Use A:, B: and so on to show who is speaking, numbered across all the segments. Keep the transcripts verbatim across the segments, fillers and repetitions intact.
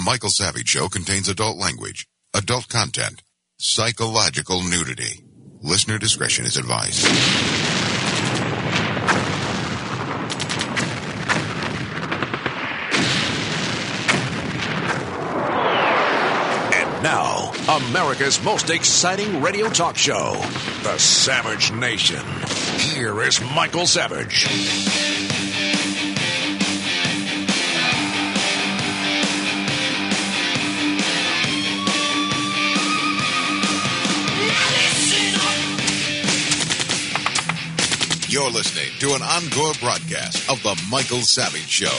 A: Michael Savage Show contains adult language, adult content, psychological nudity. Listener discretion is advised.
B: And now, America's most exciting radio talk show, The Savage Nation. Here is Michael Savage.
A: You're listening to an encore broadcast of The Michael Savage Show.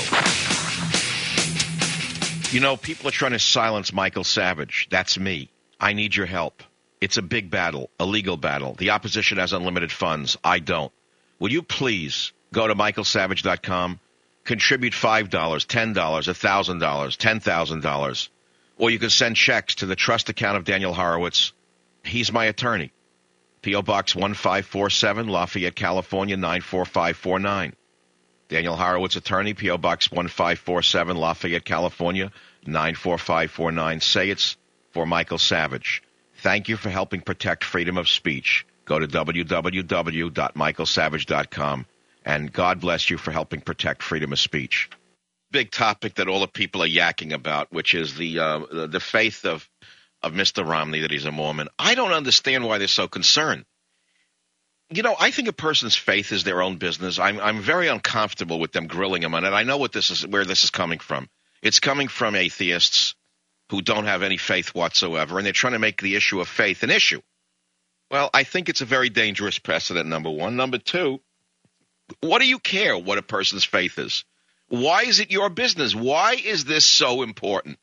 C: You know, people are trying to silence Michael Savage. That's me. I need your help. It's a big battle, a legal battle. The opposition has unlimited funds. I don't. Will you please go to michael savage dot com, contribute five dollars, ten dollars, one thousand dollars, ten thousand dollars, or you can send checks to the trust account of Daniel Horowitz. He's my attorney. P O. Box one five four seven, Lafayette, California, nine four five four nine. Daniel Horowitz, attorney, P O. Box one five four seven, Lafayette, California, nine four five four nine. Say it's for Michael Savage. Thank you for helping protect freedom of speech. Go to w w w dot michael savage dot com, and God bless you for helping protect freedom of speech. Big topic that all the people are yakking about, which is the uh, the, the faith of of Mister Romney, that he's a Mormon. I don't understand why they're so concerned. You know, I think a person's faith is their own business. I'm I'm very uncomfortable with them grilling him on it. I know what this is, where this is coming from. It's coming from atheists who don't have any faith whatsoever, and they're trying to make the issue of faith an issue. Well, I think it's a very dangerous precedent, number one. Number two, what do you care what a person's faith is? Why is it your business? Why is this so important?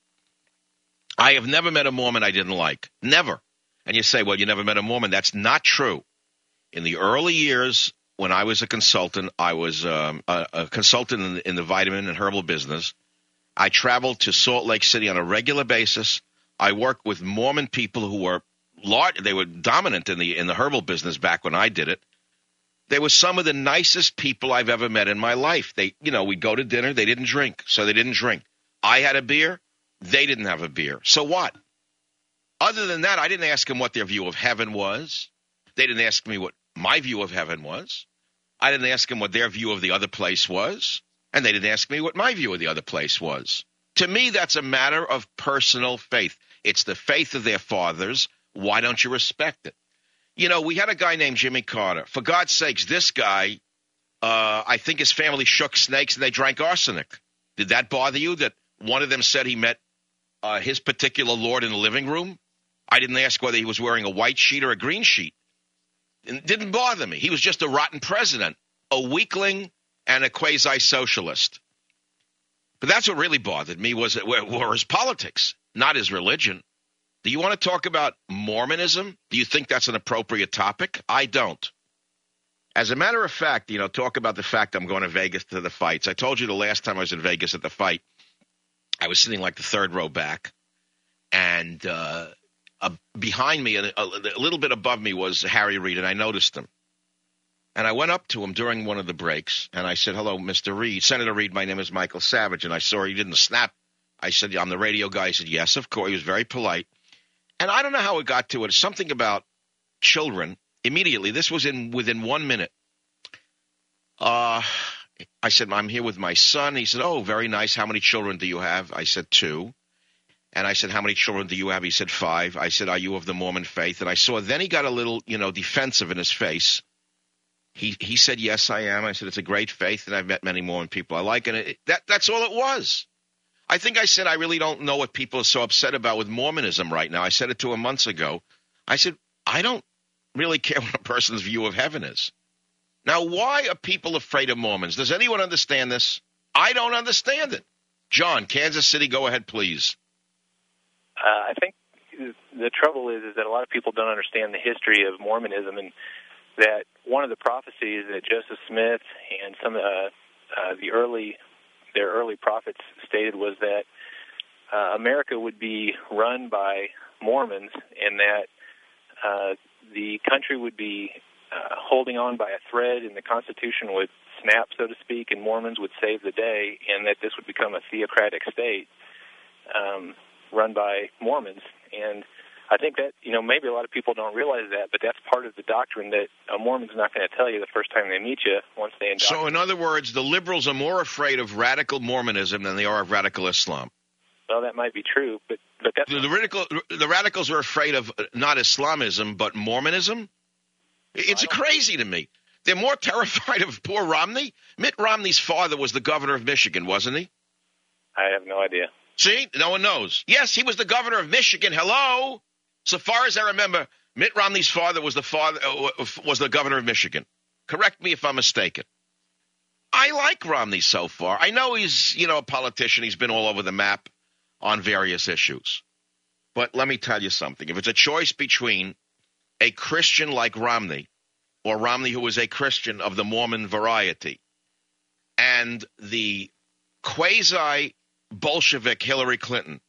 C: I have never met a Mormon I didn't like. Never. And you say, well, you never met a Mormon. That's not true. In the early years, when I was a consultant, I was um, a, a consultant in the, in the vitamin and herbal business. I traveled to Salt Lake City on a regular basis. I worked with Mormon people who were large. They were dominant in the in the herbal business back when I did it. They were some of the nicest people I've ever met in my life. They, you know, we'd go to dinner. They didn't drink, so they didn't drink. I had a beer. They didn't have a beer. So what? Other than that, I didn't ask them what their view of heaven was. They didn't ask me what my view of heaven was. I didn't ask them what their view of the other place was. And they didn't ask me what my view of the other place was. To me, that's a matter of personal faith. It's the faith of their fathers. Why don't you respect it? You know, we had a guy named Jimmy Carter. For God's sakes, this guy, uh, I think his family shook snakes and they drank arsenic. Did that bother you that one of them said he met Uh, his particular lord in the living room? I didn't ask whether he was wearing a white sheet or a green sheet. It didn't bother me. He was just a rotten president, a weakling, and a quasi-socialist. But that's what really bothered me was were, were his politics, not his religion. Do you want to talk about Mormonism? Do you think that's an appropriate topic? I don't. As a matter of fact, you know, talk about the fact I'm going to Vegas to the fights. I told you the last time I was in Vegas at the fight, I was sitting like the third row back, and uh, uh, behind me, a, a little bit above me, was Harry Reid, and I noticed him. And I went up to him during one of the breaks, and I said, hello, Mister Reid. Senator Reid, my name is Michael Savage. And I saw he didn't snap. I said, I'm the radio guy. He said, yes, of course. He was very polite. And I don't know how it got to it. It's something about children. Immediately, this was in within one minute. Uh I said, I'm here with my son. He said, oh, very nice. How many children do you have? I said, two. And I said, how many children do you have? He said, five. I said, are you of the Mormon faith? And I saw then he got a little, you know, defensive in his face. He he said, yes, I am. I said, it's a great faith, and I've met many Mormon people I like. And it, that that's all it was. I think I said, I really don't know what people are so upset about with Mormonism right now. I said it to him months ago. I said, I don't really care what a person's view of heaven is. Now, why are people afraid of Mormons? Does anyone understand this? I don't understand it. John, Kansas City, go ahead, please.
D: Uh, I think the trouble is, is that a lot of people don't understand the history of Mormonism, and that one of the prophecies that Joseph Smith and some of uh, uh, the early, their early prophets stated was that uh, America would be run by Mormons, and that uh, the country would be uh, holding on by a thread, and the Constitution would snap, so to speak, and Mormons would save the day, and that this would become a theocratic state. um, run by Mormons. And I think that, you know, maybe a lot of people don't realize that, but that's part of the doctrine that a Mormon's not going to tell you the first time they meet you once they indoctrinate.
C: So, in other words, the liberals are more afraid of radical Mormonism than they are of radical Islam.
D: Well, that might be true, but, but that's...
C: The, the, radical, the radicals are afraid of not Islamism, but Mormonism? It's crazy to me. They're more terrified of poor Romney. Mitt Romney's father was the governor of Michigan, wasn't he?
D: I have no idea.
C: See? No one knows. Yes, he was the governor of Michigan. Hello? So far as I remember, Mitt Romney's father was the father uh, was the governor of Michigan. Correct me if I'm mistaken. I like Romney so far. I know he's, you know, a politician. He's been all over the map on various issues. But let me tell you something. If it's a choice between a Christian like Romney or Romney who is a Christian of the Mormon variety and the quasi-Bolshevik Hillary Clinton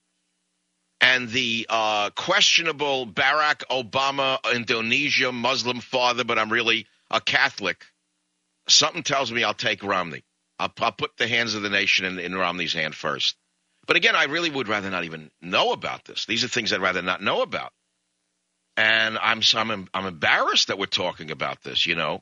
C: and the uh, questionable Barack Obama, Indonesia, Muslim father, but I'm really a Catholic, something tells me I'll take Romney. I'll, I'll put the hands of the nation in, in Romney's hand first. But again, I really would rather not even know about this. These are things I'd rather not know about. And I'm, I'm, I'm embarrassed that we're talking about this, you know.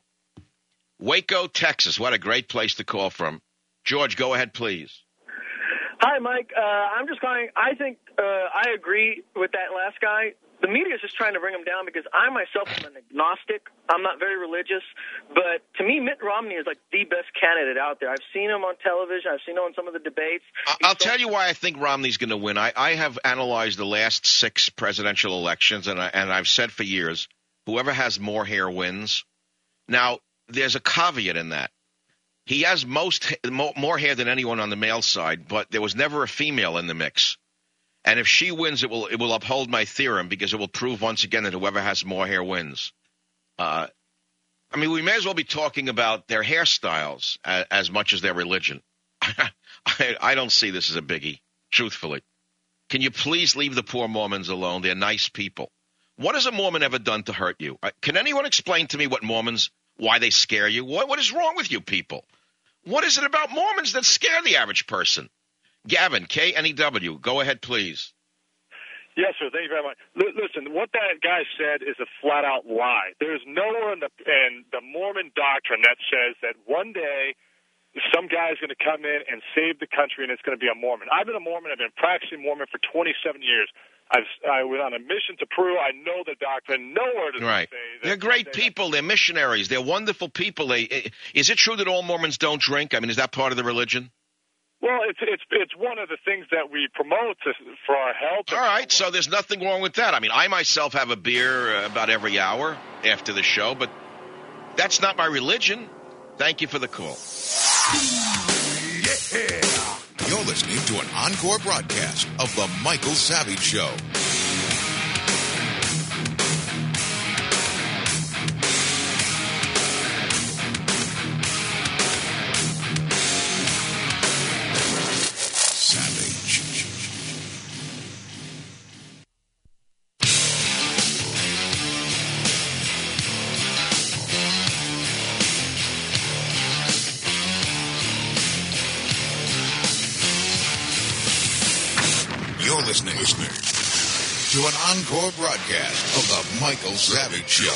C: Waco, Texas, what a great place to call from. George, go ahead, please.
E: Hi, Mike. Uh, I'm just calling. I think uh, I agree with that last guy. The media is just trying to bring him down because I myself am an agnostic. I'm not very religious. But to me, Mitt Romney is like the best candidate out there. I've seen him on television. I've seen him on some of the debates.
C: I'll He's tell so- you why I think Romney's going to win. I, I have analyzed the last six presidential elections, and, I, and I've said for years, whoever has more hair wins. Now, there's a caveat in that. He has most more hair than anyone on the male side, but there was never a female in the mix. And if she wins, it will it will uphold my theorem because it will prove once again that whoever has more hair wins. Uh, I mean, we may as well be talking about their hairstyles as, as much as their religion. I, I don't see this as a biggie, truthfully. Can you please leave the poor Mormons alone? They're nice people. What has a Mormon ever done to hurt you? Can anyone explain to me what Mormons, why they scare you? What, what is wrong with you people? What is it about Mormons that scare the average person? Gavin, K N E W, go ahead, please.
F: Yes, sir. Thank you very much. L- listen, what that guy said is a flat-out lie. There's nowhere in the, in the Mormon doctrine that says that one day some guy is going to come in and save the country and it's going to be a Mormon. I've been a Mormon. I've been practicing Mormon for twenty-seven years. I've, I was on a mission to Peru. I know the doctrine. Nowhere does
C: right.
F: it say that.
C: They're great people. They're missionaries. They're wonderful people. They, is it true that all Mormons don't drink? I mean, is that part of the religion?
F: Well, it's it's it's one of the things that we promote to, for our health.
C: All right, so there's nothing wrong with that. I mean, I myself have a beer about every hour after the show, but that's not my religion. Thank you for the call.
A: Yeah. You're listening to an encore broadcast of The Michael Savage Show. You're listening, listening to an encore broadcast of The Michael Savage Show.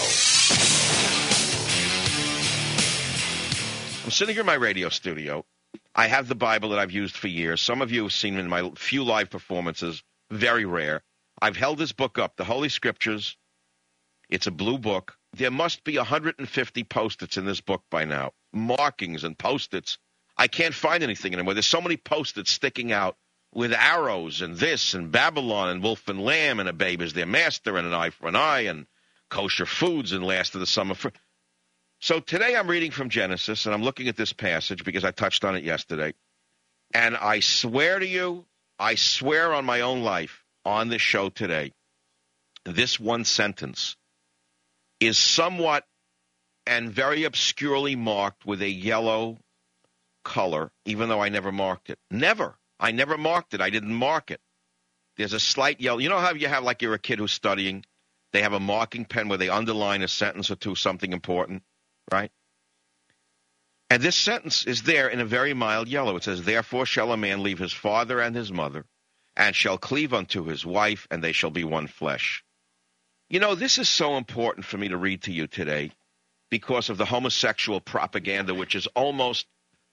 C: I'm sitting here in my radio studio. I have the Bible that I've used for years. Some of you have seen in my few live performances. Very rare. I've held this book up, the Holy Scriptures. It's a blue book. There must be one hundred fifty Post-its in this book by now. Markings and Post-its. I can't find anything anymore. There's so many Post-its sticking out with arrows and this and Babylon and Wolf and Lamb and a babe is their master and an eye for an eye and kosher foods and last of the summer. Fr- so today I'm reading from Genesis and I'm looking at this passage because I touched on it yesterday. And I swear to you, I swear on my own life on this show today, this one sentence is somewhat and very obscurely marked with a yellow color, even though I never marked it. Never. I never marked it. I didn't mark it. There's a slight yellow. You know how you have, like you're a kid who's studying, they have a marking pen where they underline a sentence or two, something important, right? And this sentence is there in a very mild yellow. It says, therefore shall a man leave his father and his mother and shall cleave unto his wife, and they shall be one flesh. You know, this is so important for me to read to you today because of the homosexual propaganda, which is almost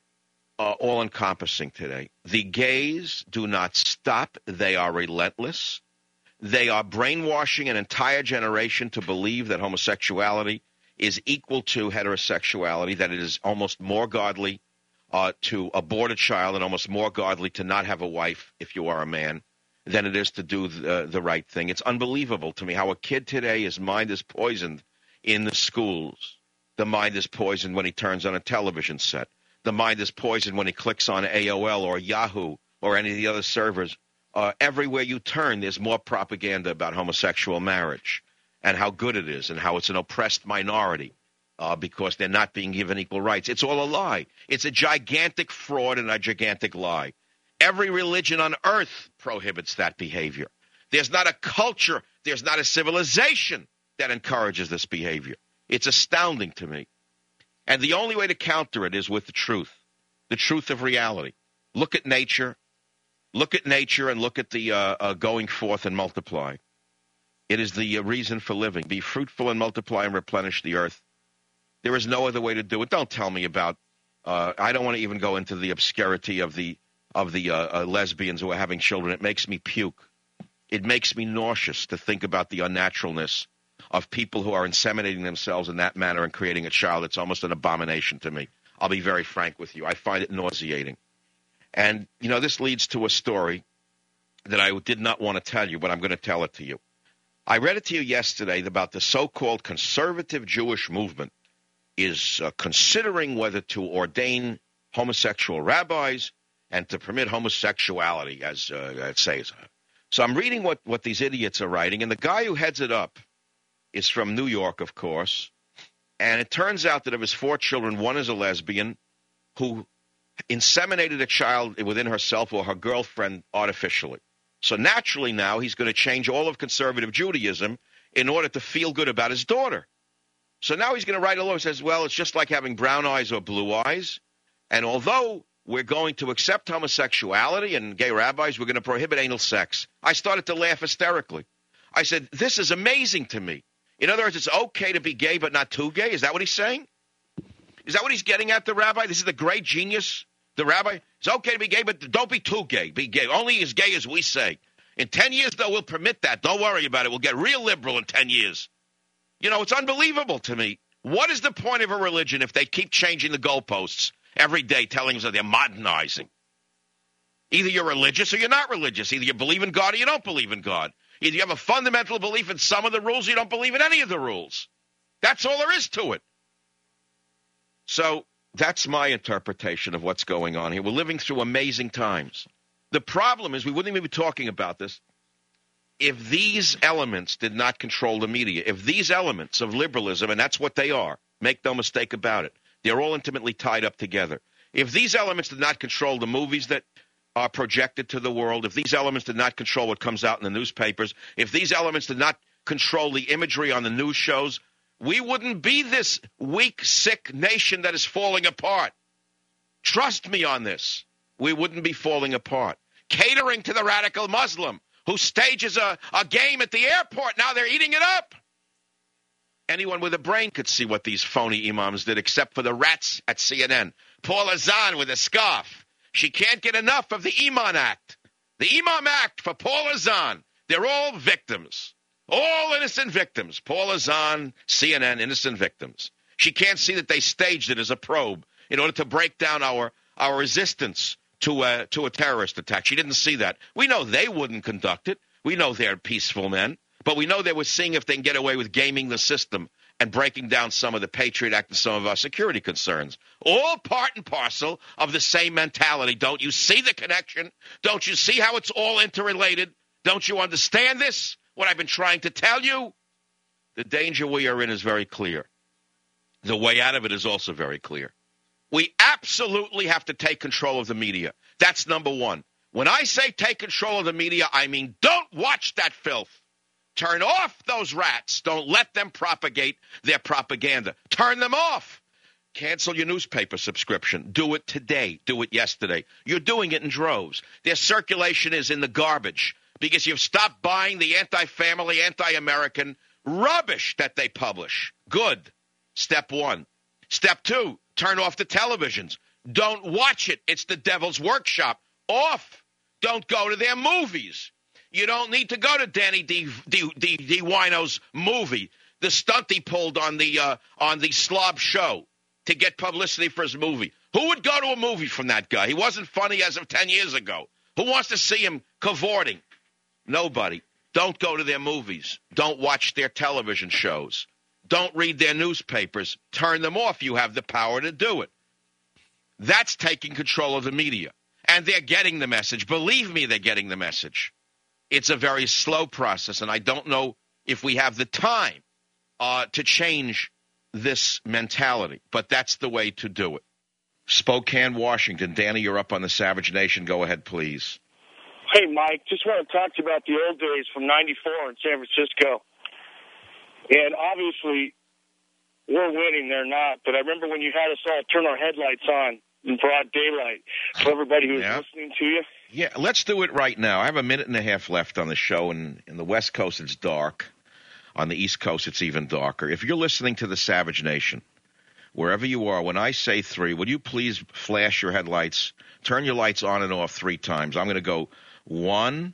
C: uh, all-encompassing today. The gays do not stop. They are relentless. They are brainwashing an entire generation to believe that homosexuality is equal to heterosexuality, that it is almost more godly uh, to abort a child and almost more godly to not have a wife if you are a man than it is to do the, the right thing. It's unbelievable to me how a kid today, his mind is poisoned in the schools. The mind is poisoned when he turns on a television set. The mind is poisoned when he clicks on A O L or Yahoo or any of the other servers. Uh, everywhere you turn, there's more propaganda about homosexual marriage and how good it is and how it's an oppressed minority uh, because they're not being given equal rights. It's all a lie. It's a gigantic fraud and a gigantic lie. Every religion on earth prohibits that behavior. There's not a culture, there's not a civilization that encourages this behavior. It's astounding to me. And the only way to counter it is with the truth, the truth of reality. Look at nature. Look at nature and look at the uh, uh, going forth and multiply. It is the uh, reason for living. Be fruitful and multiply and replenish the earth. There is no other way to do it. Don't tell me about, uh, I don't want to even go into the obscurity of the of the uh, uh, lesbians who are having children. It makes me puke. It makes me nauseous to think about the unnaturalness of people who are inseminating themselves in that manner and creating a child. It's almost an abomination to me. I'll be very frank with you. I find it nauseating. And, you know, this leads to a story that I did not want to tell you, but I'm going to tell it to you. I read it to you yesterday about the so-called conservative Jewish movement is uh, considering whether to ordain homosexual rabbis and to permit homosexuality, as uh, it says. So I'm reading what, what these idiots are writing, and the guy who heads it up is from New York, of course, and it turns out that of his four children, one is a lesbian who inseminated a child within herself or her girlfriend artificially. So naturally now he's going to change all of conservative Judaism in order to feel good about his daughter. So now he's going to write a law that says, well, it's just like having brown eyes or blue eyes, and although we're going to accept homosexuality and gay rabbis, we're going to prohibit anal sex. I started to laugh hysterically. I said, this is amazing to me. In other words, it's okay to be gay but not too gay? Is that what he's saying? Is that what he's getting at, the rabbi? This is the great genius, the rabbi? It's okay to be gay, but don't be too gay. Be gay. Only as gay as we say. In ten years, though, we'll permit that. Don't worry about it. We'll get real liberal in ten years. You know, it's unbelievable to me. What is the point of a religion if they keep changing the goalposts every day, telling us that they're modernizing? Either you're religious or you're not religious. Either you believe in God or you don't believe in God. Either you have a fundamental belief in some of the rules or you don't believe in any of the rules. That's all there is to it. So that's my interpretation of what's going on here. We're living through amazing times. The problem is we wouldn't even be talking about this if these elements did not control the media. If these elements of liberalism, and that's what they are, make no mistake about it, they're all intimately tied up together. If these elements did not control the movies that are projected to the world, if these elements did not control what comes out in the newspapers, if these elements did not control the imagery on the news shows, we wouldn't be this weak, sick nation that is falling apart. Trust me on this. We wouldn't be falling apart. Catering to the radical Muslim who stages a, a game at the airport. Now they're eating it up. Anyone with a brain could see what these phony imams did, except for the rats at C N N. Paula Zahn with a scarf. She can't get enough of the Iman Act. The Imam Act for Paula Zahn. They're all victims. All innocent victims. Paula Zahn, C N N, innocent victims. She can't see that they staged it as a probe in order to break down our, our resistance to a, to a terrorist attack. She didn't see that. We know they wouldn't conduct it. We know they're peaceful men. But we know they were seeing if they can get away with gaming the system and breaking down some of the Patriot Act and some of our security concerns. All part and parcel of the same mentality. Don't you see the connection? Don't you see how it's all interrelated? Don't you understand this? What I've been trying to tell you? The danger we are in is very clear. The way out of it is also very clear. We absolutely have to take control of the media. That's number one. When I say take control of the media, I mean don't watch that filth. Turn off those rats. Don't let them propagate their propaganda. Turn them off. Cancel your newspaper subscription. Do it today. Do it yesterday. You're doing it in droves. Their circulation is in the garbage because you've stopped buying the anti-family, anti-American rubbish that they publish. Good. Step one. Step two, turn off the televisions. Don't watch it. It's the devil's workshop. Off. Don't go to their movies. You don't need to go to Danny D. D. D. D. Wino's movie, the stunt he pulled on the uh, on the slob show to get publicity for his movie. Who would go to a movie from that guy? He wasn't funny as of ten years ago. Who wants to see him cavorting? Nobody. Don't go to their movies. Don't watch their television shows. Don't read their newspapers. Turn them off. You have the power to do it. That's taking control of the media. And they're getting the message. Believe me, they're getting the message. It's a very slow process, and I don't know if we have the time uh, to change this mentality. But that's the way to do it. Spokane, Washington. Danny, you're up on the Savage Nation. Go ahead, please.
G: Hey, Mike, just want to talk to you about the old days from ninety-four in San Francisco. And obviously, we're winning, they're not. But I remember when you had us all turn our headlights on in broad daylight for everybody who was yeah. listening to you.
C: Yeah, let's do it right now. I have a minute and a half left on the show, and in the West Coast it's dark. On the East Coast it's even darker. If you're listening to the Savage Nation, wherever you are, when I say three, would you please flash your headlights, turn your lights on and off three times. I'm going to go one,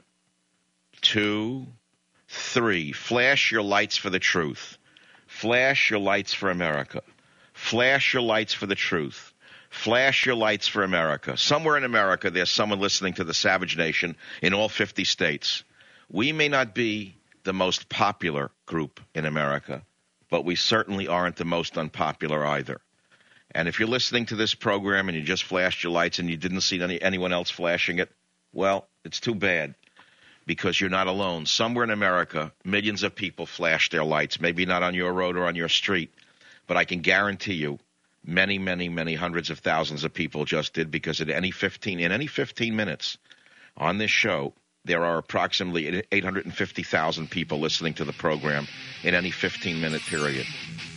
C: two, three. Flash your lights for the truth. Flash your lights for America. Flash your lights for the truth. Flash your lights for America. Somewhere in America, there's someone listening to the Savage Nation in all fifty states. We may not be the most popular group in America, but we certainly aren't the most unpopular either. And if you're listening to this program and you just flashed your lights and you didn't see any, anyone else flashing it, well, it's too bad because you're not alone. Somewhere in America, millions of people flash their lights, maybe not on your road or on your street, but I can guarantee you many, many, many hundreds of thousands of people just did because in any fifteen in any fifteen minutes on this show, there are approximately eight hundred fifty thousand people listening to the program in any fifteen-minute period.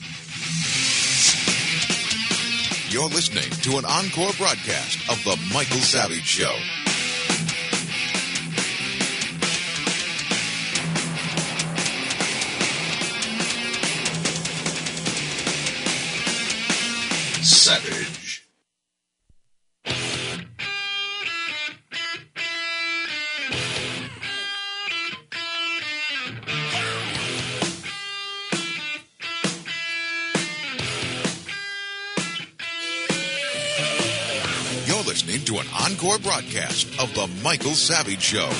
A: You're listening to an encore broadcast of The Michael Savage Show. Savage. You're listening to an encore broadcast of The Michael Savage Show.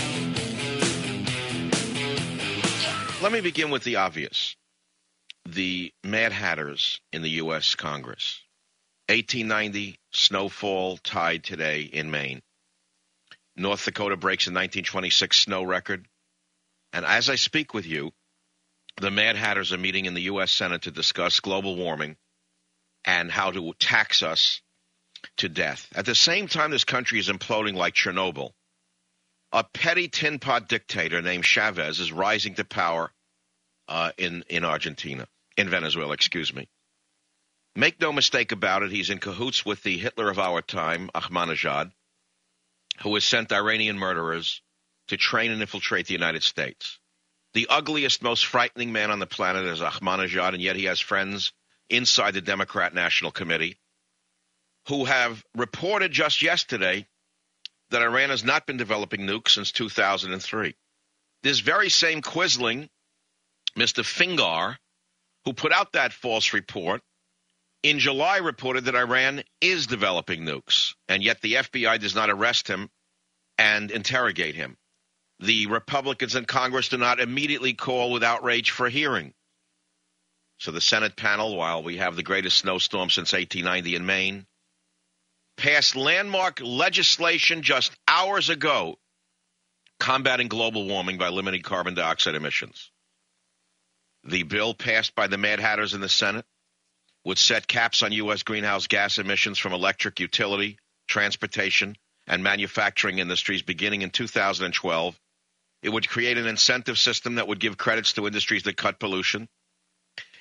C: Let me begin with the obvious. The Mad Hatters in the U S Congress. eighteen ninety, snowfall tide today in Maine. North Dakota breaks a nineteen twenty-six snow record. And as I speak with you, the Mad Hatters are meeting in the U S Senate to discuss global warming and how to tax us to death. At the same time this country is imploding like Chernobyl, a petty tin pot dictator named Chavez is rising to power uh, in, in Argentina, in Venezuela, excuse me. Make no mistake about it, he's in cahoots with the Hitler of our time, Ahmadinejad, who has sent Iranian murderers to train and infiltrate the United States. The ugliest, most frightening man on the planet is Ahmadinejad, and yet he has friends inside the Democrat National Committee who have reported just yesterday that Iran has not been developing nukes since two thousand three. This very same Quisling, Mister Fingar, who put out that false report, in July reported that Iran is developing nukes, and yet the F B I does not arrest him and interrogate him. The Republicans in Congress do not immediately call with outrage for a hearing. So the Senate panel, while we have the greatest snowstorm since eighteen ninety in Maine, passed landmark legislation just hours ago combating global warming by limiting carbon dioxide emissions. The bill passed by the Mad Hatters in the Senate would set caps on U S greenhouse gas emissions from electric utility, transportation, and manufacturing industries beginning in two thousand twelve. It would create an incentive system that would give credits to industries that cut pollution.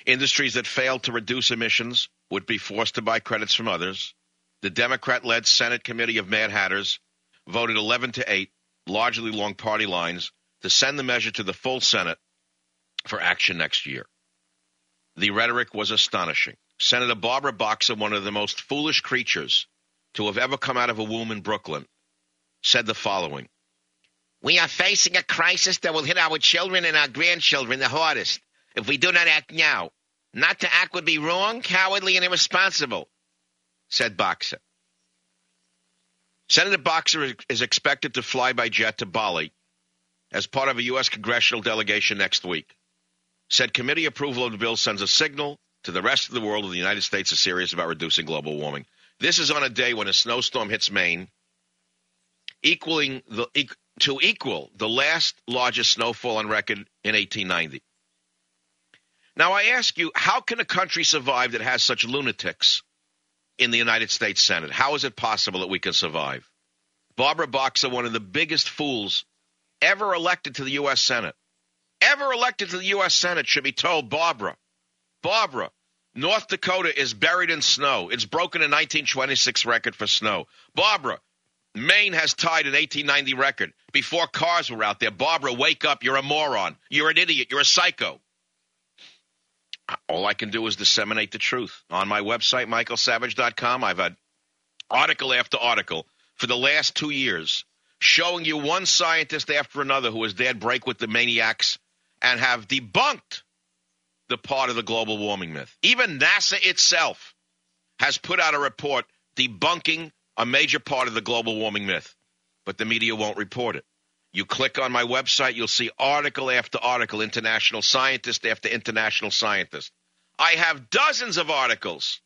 C: Industries that failed to reduce emissions would be forced to buy credits from others. The Democrat-led Senate Committee of Mad Hatters voted eleven to eight, largely along party lines, to send the measure to the full Senate for action next year. The rhetoric was astonishing. Senator Barbara Boxer, one of the most foolish creatures to have ever come out of a womb in Brooklyn, said the following: "We are facing a crisis that will hit our children and our grandchildren the hardest if we do not act now. Not to act would be wrong, cowardly, and irresponsible," said Boxer. Senator Boxer is expected to fly by jet to Bali as part of a U S congressional delegation next week. Said committee approval of the bill sends a signal to the rest of the world that the United States is serious about reducing global warming. This is on a day when a snowstorm hits Maine, equaling the to equal the last largest snowfall on record in eighteen ninety. Now, I ask you, how can a country survive that has such lunatics in the United States Senate? How is it possible that we can survive? Barbara Boxer, one of the biggest fools ever elected to the U S Senate, ever elected to the U S Senate, should be told, Barbara, Barbara, North Dakota is buried in snow. It's broken a nineteen twenty-six record for snow. Barbara, Maine has tied an eighteen ninety record before cars were out there. Barbara, wake up. You're a moron. You're an idiot. You're a psycho. All I can do is disseminate the truth. On my website, michael savage dot com, I've had article after article for the last two years showing you one scientist after another who has dared break with the maniacs and have debunked the part of the global warming myth. Even NASA itself has put out a report debunking a major part of the global warming myth, but the media won't report it. You click on my website, you'll see article after article, international scientist after international scientist. I have dozens of articles.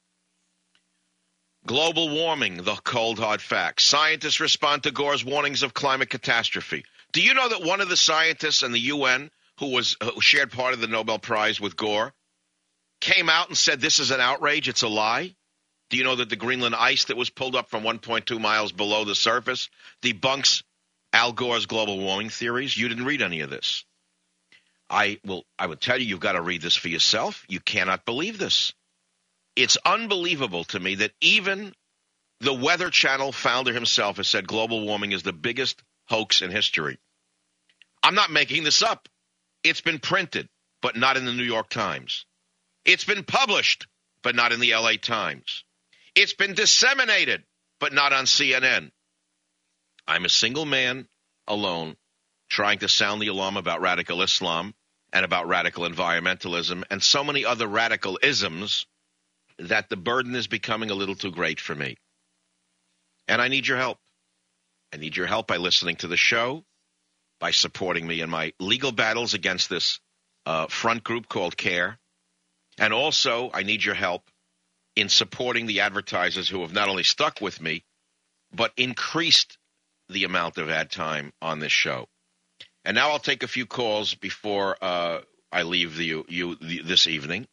C: Global warming, the cold hard facts. Scientists respond to Gore's warnings of climate catastrophe. Do you know that one of the scientists in the U N who was who shared part of the Nobel Prize with Gore came out and said this is an outrage, it's a lie? Do you know that the Greenland ice that was pulled up from one point two miles below the surface debunks Al Gore's global warming theories? You didn't read any of this. I will. I would tell you, you've got to read this for yourself. You cannot believe this. It's unbelievable to me that even the Weather Channel founder himself has said global warming is the biggest hoax in history. I'm not making this up. It's been printed, but not in the New York Times. It's been published, but not in the L A Times. It's been disseminated, but not on C N N. I'm a single man alone trying to sound the alarm about radical Islam and about radical environmentalism and so many other radical isms that the burden is becoming a little too great for me. And I need your help. I need your help by listening to the show, by supporting me in my legal battles against this uh, front group called CARE. And also, I need your help in supporting the advertisers who have not only stuck with me, but increased the amount of ad time on this show. And now I'll take a few calls before uh, I leave the, you the, this evening.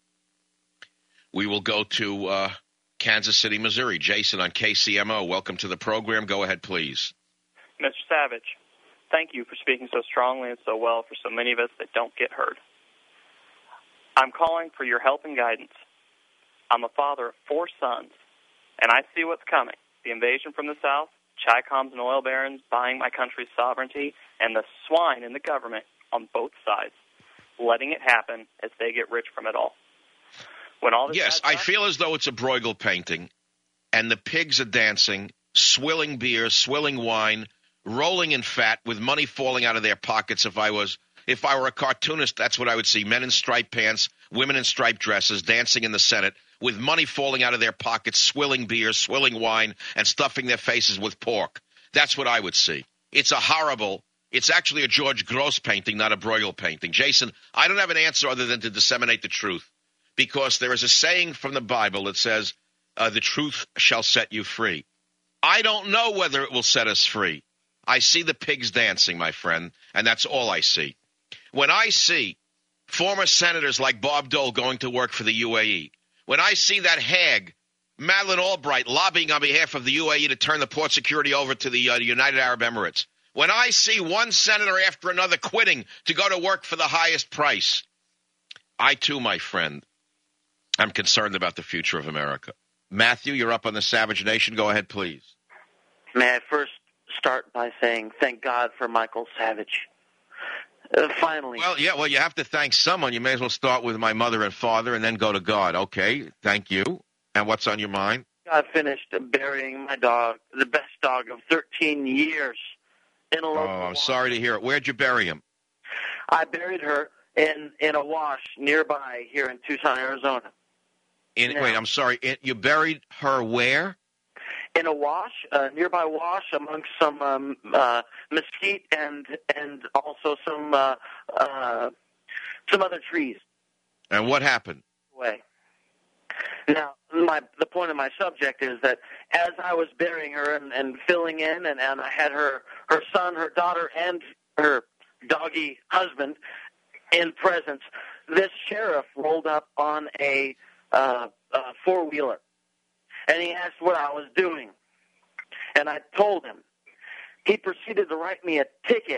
C: We will go to uh, Kansas City, Missouri. Jason on K C M O. Welcome to the program. Go ahead, please.
H: Mister Savage, thank you for speaking so strongly and so well for so many of us that don't get heard. I'm calling for your help and guidance. I'm a father of four sons, and I see what's coming. The invasion from the south, Chicoms and oil barons buying my country's sovereignty, and the swine in the government on both sides, letting it happen as they get rich from it all. When all this
C: yes, I feel as though it's a Bruegel painting, and the pigs are dancing, swilling beer, swilling wine, rolling in fat, with money falling out of their pockets. If I was, if I were a cartoonist, that's what I would see: men in striped pants, women in striped dresses, dancing in the Senate, with money falling out of their pockets, swilling beer, swilling wine, and stuffing their faces with pork. That's what I would see. It's a horrible, it's actually a George Gross painting, not a Bruegel painting. Jason, I don't have an answer other than to disseminate the truth, because there is a saying from the Bible that says, uh, the truth shall set you free. I don't know whether it will set us free. I see the pigs dancing, my friend, and that's all I see. When I see former senators like Bob Dole going to work for the U A E, when I see that hag, Madeleine Albright, lobbying on behalf of the U A E to turn the port security over to the uh, United Arab Emirates, when I see one senator after another quitting to go to work for the highest price, I, too, my friend, I'm concerned about the future of America. Matthew, you're up on the Savage Nation. Go ahead, please.
I: May I first start by saying thank God for Michael Savage. Uh, finally.
C: Well, yeah, well, you have to thank someone. You may as well start with my mother and father and then go to God. Okay, thank you. And what's on your mind?
I: I finished burying my dog, the best dog of thirteen years, in a local
C: Oh, I'm
I: wash.
C: sorry to hear it. Where'd you bury him?
I: I buried her in, in a wash nearby here in Tucson, Arizona.
C: In,
I: Yeah.
C: Wait, I'm sorry. In, you buried her where?
I: In a wash, a nearby wash amongst some um, uh, mesquite and and also some uh, uh, some other trees.
C: And what happened?
I: Away. Now, my the point of my subject is that as I was burying her and, and filling in, and, and I had her her son, her daughter, and her doggy husband in presence, this sheriff rolled up on a, uh, a four-wheeler, and he asked what I was doing. And I told him. He proceeded to write me a ticket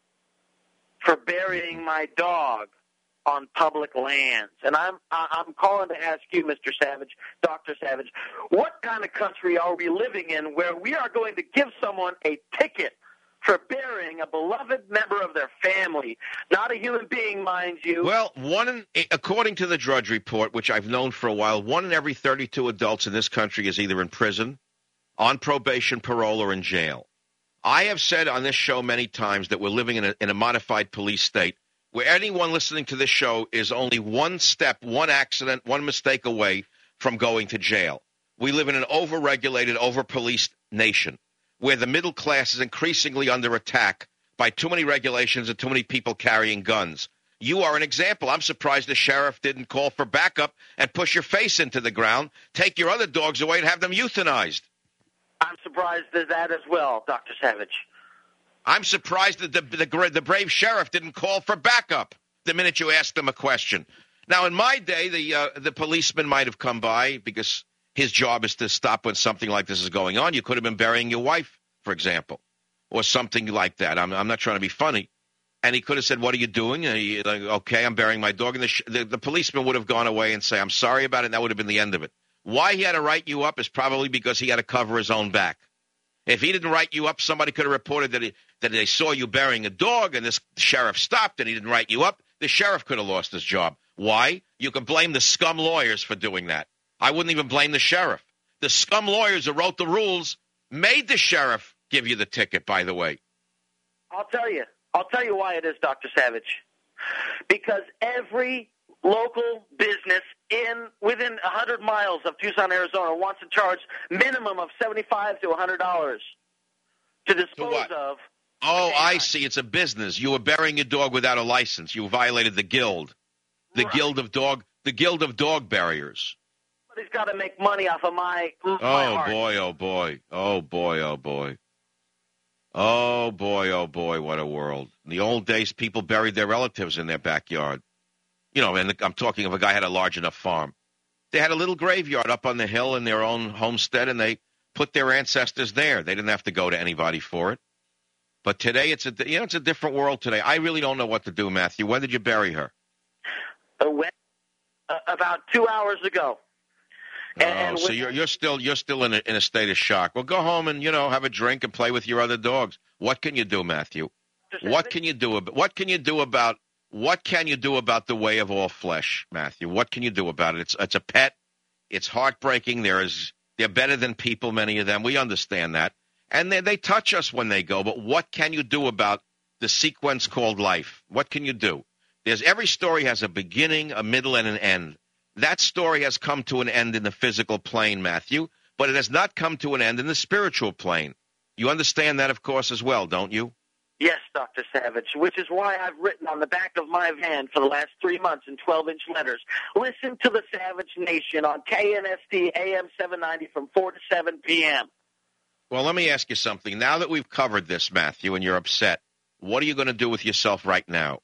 I: for burying my dog on public lands. And I'm I'm calling to ask you, Mister Savage, Doctor Savage, what kind of country are we living in where we are going to give someone a ticket for burying a beloved member of their family? Not a human being, mind you.
C: Well, one in, according to the Drudge Report, which I've known for a while, one in every thirty-two adults in this country is either in prison, on probation, parole, or in jail. I have said on this show many times that we're living in a, in a modified police state where anyone listening to this show is only one step, one accident, one mistake away from going to jail. We live in an over-regulated, over-policed nation where the middle class is increasingly under attack by too many regulations and too many people carrying guns. You are an example. I'm surprised the sheriff didn't call for backup and push your face into the ground, take your other dogs away and have them euthanized.
I: I'm surprised at that as well, Doctor Savage.
C: I'm surprised that the, the, the brave sheriff didn't call for backup the minute you asked him a question. Now, in my day, the uh, the policeman might have come by because his job is to stop when something like this is going on. You could have been burying your wife, for example, or something like that. I'm, I'm not trying to be funny. And he could have said, what are you doing? And he, like, okay, I'm burying my dog. And the, the, the policeman would have gone away and say, I'm sorry about it, and that would have been the end of it. Why he had to write you up is probably because he had to cover his own back. If he didn't write you up, somebody could have reported that, he, that they saw you burying a dog and this sheriff stopped and he didn't write you up. The sheriff could have lost his job. Why? You can blame the scum lawyers for doing that. I wouldn't even blame the sheriff. The scum lawyers who wrote the rules made the sheriff give you the ticket, by the way.
I: I'll tell you. I'll tell you why it is, Doctor Savage. Because every local business in within one hundred miles of Tucson, Arizona wants to charge minimum of seventy-five to one hundred dollars to dispose
C: To
I: of.
C: Oh, I see. It's a business. You were burying your dog without a license. You violated the guild, the
I: Right.
C: guild of dog, the guild of dog buriers.
I: Somebody's got to make money off of my, my
C: Oh
I: heart.
C: boy, oh boy, oh boy, oh boy, oh boy, oh boy! What a world! In the old days, people buried their relatives in their backyard. You know, and I'm talking of a guy had a large enough farm. They had a little graveyard up on the hill in their own homestead, and they put their ancestors there. They didn't have to go to anybody for it. But today, it's a you know it's a different world today. I really don't know what to do, Matthew. When did you bury her?
I: Uh, when, uh, about two hours ago. And
C: oh, so
I: with-
C: you're you're still you're still in a, in a state of shock. Well, go home and you know have a drink and play with your other dogs. What can you do, Matthew? What can you do about what can you do about what can you do about the way of all flesh, Matthew? What can you do about it? It's it's a pet. It's heartbreaking. There is they're better than people, many of them. We understand that, and they they touch us when they go. But what can you do about the sequence called life? What can you do? There's every story has a beginning, a middle, and an end. That story has come to an end in the physical plane, Matthew, but it has not come to an end in the spiritual plane. You understand that, of course, as well, don't you?
I: Yes, Doctor Savage, which is why I've written on the back of my van for the last three months in twelve-inch letters. Listen to the Savage Nation on K N S T A M seven ninety from four to seven p.m.
C: Well, let me ask you something. Now that we've covered this, Matthew, and you're upset, what are you going to do with yourself right now?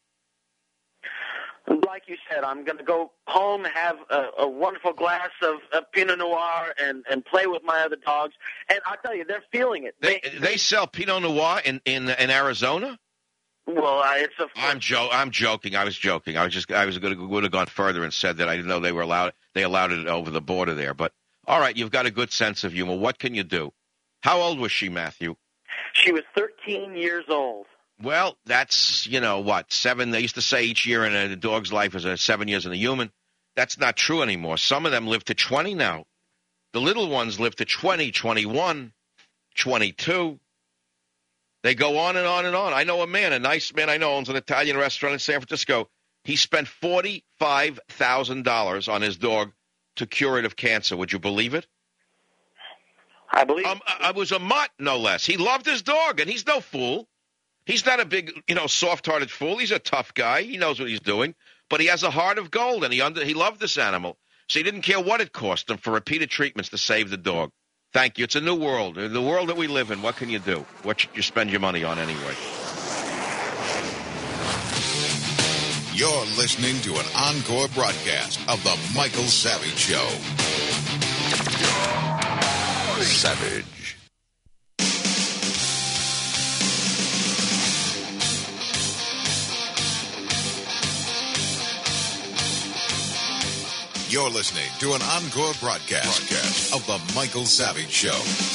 I: Like you said, I'm going to go home, have a, a wonderful glass of, of Pinot Noir, and, and play with my other dogs. And I'll tell you, they're feeling it.
C: They, they sell Pinot Noir in, in, in Arizona?
I: Well, I, it's a.
C: I'm jo- I'm joking. I was joking. I was just. I was going to would have gone further and said that I didn't know they were allowed. They allowed it over the border there. But all right, you've got a good sense of humor. What can you do? How old was she, Matthew?
I: She was thirteen years old.
C: Well, that's, you know, what, seven. They used to say each year in a dog's life is a seven years in a human. That's not true anymore. Some of them live to twenty now. The little ones live to twenty, twenty-one, twenty-two. They go on and on and on. I know a man, a nice man I know, owns an Italian restaurant in San Francisco. He spent forty-five thousand dollars on his dog to cure it of cancer. Would you believe it?
I: I believe
C: um, I, I was a mutt, no less. He loved his dog, and he's no fool. He's not a big, you know, soft-hearted fool. He's a tough guy. He knows what he's doing. But he has a heart of gold, and he under, he loved this animal. So he didn't care what it cost him for repeated treatments to save the dog. Thank you. It's a new world. The world that we live in, what can you do? What should you spend your money on anyway?
A: You're listening to an encore broadcast of The Michael Savage Show.
B: Savage.
A: You're listening to an encore broadcast, broadcast of The Michael Savage Show.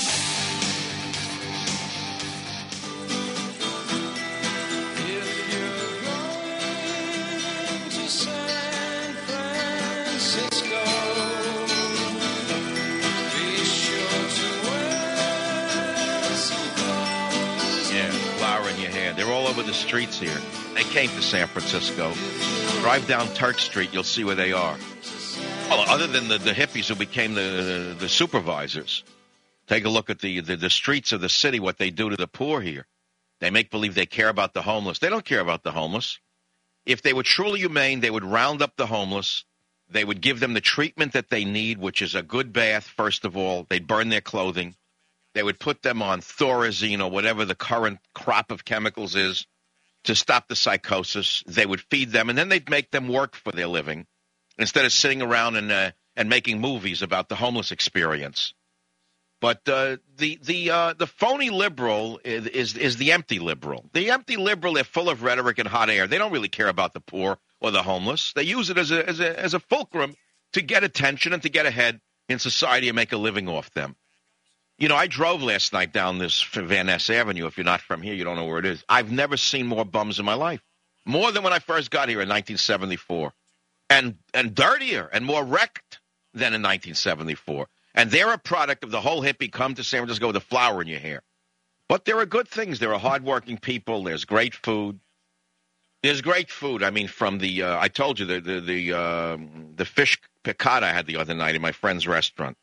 C: They're all over the streets here. They came to San Francisco. Drive down Turk Street, you'll see where they are. Well, other than the, the hippies who became the the supervisors. Take a look at the, the, the streets of the city, what they do to the poor here. They make believe they care about the homeless. They don't care about the homeless. If they were truly humane, they would round up the homeless. They would give them the treatment that they need, which is a good bath, first of all. They'd burn their clothing. They would put them on Thorazine or whatever the current crop of chemicals is to stop the psychosis. They would feed them, and then they'd make them work for their living instead of sitting around and uh, and making movies about the homeless experience. But uh, the the uh, the phony liberal is, is is the empty liberal. The empty liberal, they're full of rhetoric and hot air. They don't really care about the poor or the homeless. They use it as a as a as a fulcrum to get attention and to get ahead in society and make a living off them. You know, I drove last night down this Van Ness Avenue. If you're not from here, you don't know where it is. I've never seen more bums in my life. More than when I first got here in nineteen seventy-four. And and dirtier and more wrecked than in nineteen seventy-four. And they're a product of the whole hippie come to San Francisco with a flower in your hair. But there are good things. There are hardworking people. There's great food. There's great food. I mean, from the, uh, I told you, the the the, uh, the fish piccata I had the other night in my friend's restaurant.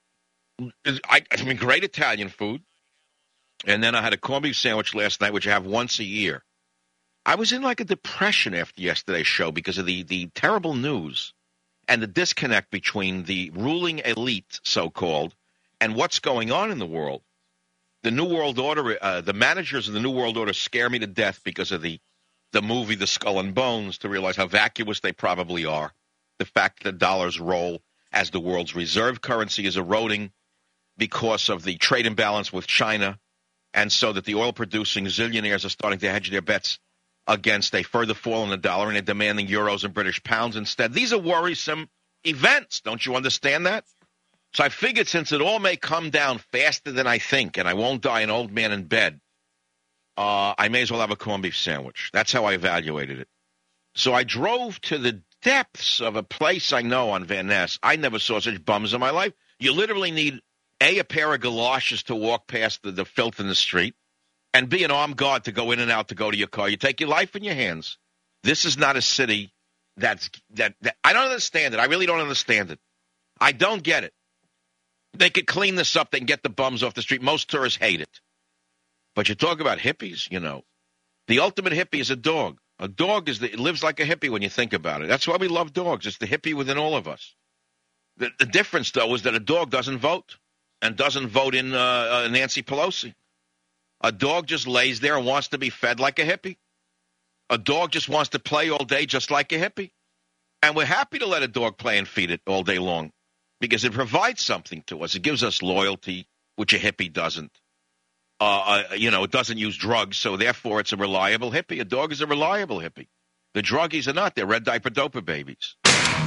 C: I, I mean, great Italian food. And then I had a corned beef sandwich last night, which I have once a year. I was in like a depression after yesterday's show because of the, the terrible news and the disconnect between the ruling elite, so-called, and what's going on in the world. The New World Order, uh, the managers of the New World Order scare me to death because of the, the movie The Skull and Bones, to realize how vacuous they probably are. The fact that dollars roll as the world's reserve currency is eroding because of the trade imbalance with China, and so that the oil-producing zillionaires are starting to hedge their bets against a further fall in the dollar, and they're demanding euros and British pounds instead. These are worrisome events. Don't you understand that? So I figured since it all may come down faster than I think, and I won't die an old man in bed, uh, I may as well have a corned beef sandwich. That's how I evaluated it. So I drove to the depths of a place I know on Van Ness. I never saw such bums in my life. You literally need A, a pair of galoshes to walk past the, the filth in the street, and B, an armed guard to go in and out to go to your car. You take your life in your hands. This is not a city that's that, that I don't understand it. I really don't understand it. I don't get it. They could clean this up. They can get the bums off the street. Most tourists hate it. But you talk about hippies, you know. The ultimate hippie is a dog. A dog is the, it lives like a hippie when you think about it. That's why we love dogs. It's the hippie within all of us. The, the difference, though, is that a dog doesn't vote and doesn't vote in uh, uh, Nancy Pelosi. A dog just lays there and wants to be fed like a hippie. A dog just wants to play all day just like a hippie. And we're happy to let a dog play and feed it all day long because it provides something to us. It gives us loyalty, which a hippie doesn't. Uh, uh, you know, it doesn't use drugs, so therefore it's a reliable hippie. A dog is a reliable hippie. The druggies are not. They're red diaper doper babies.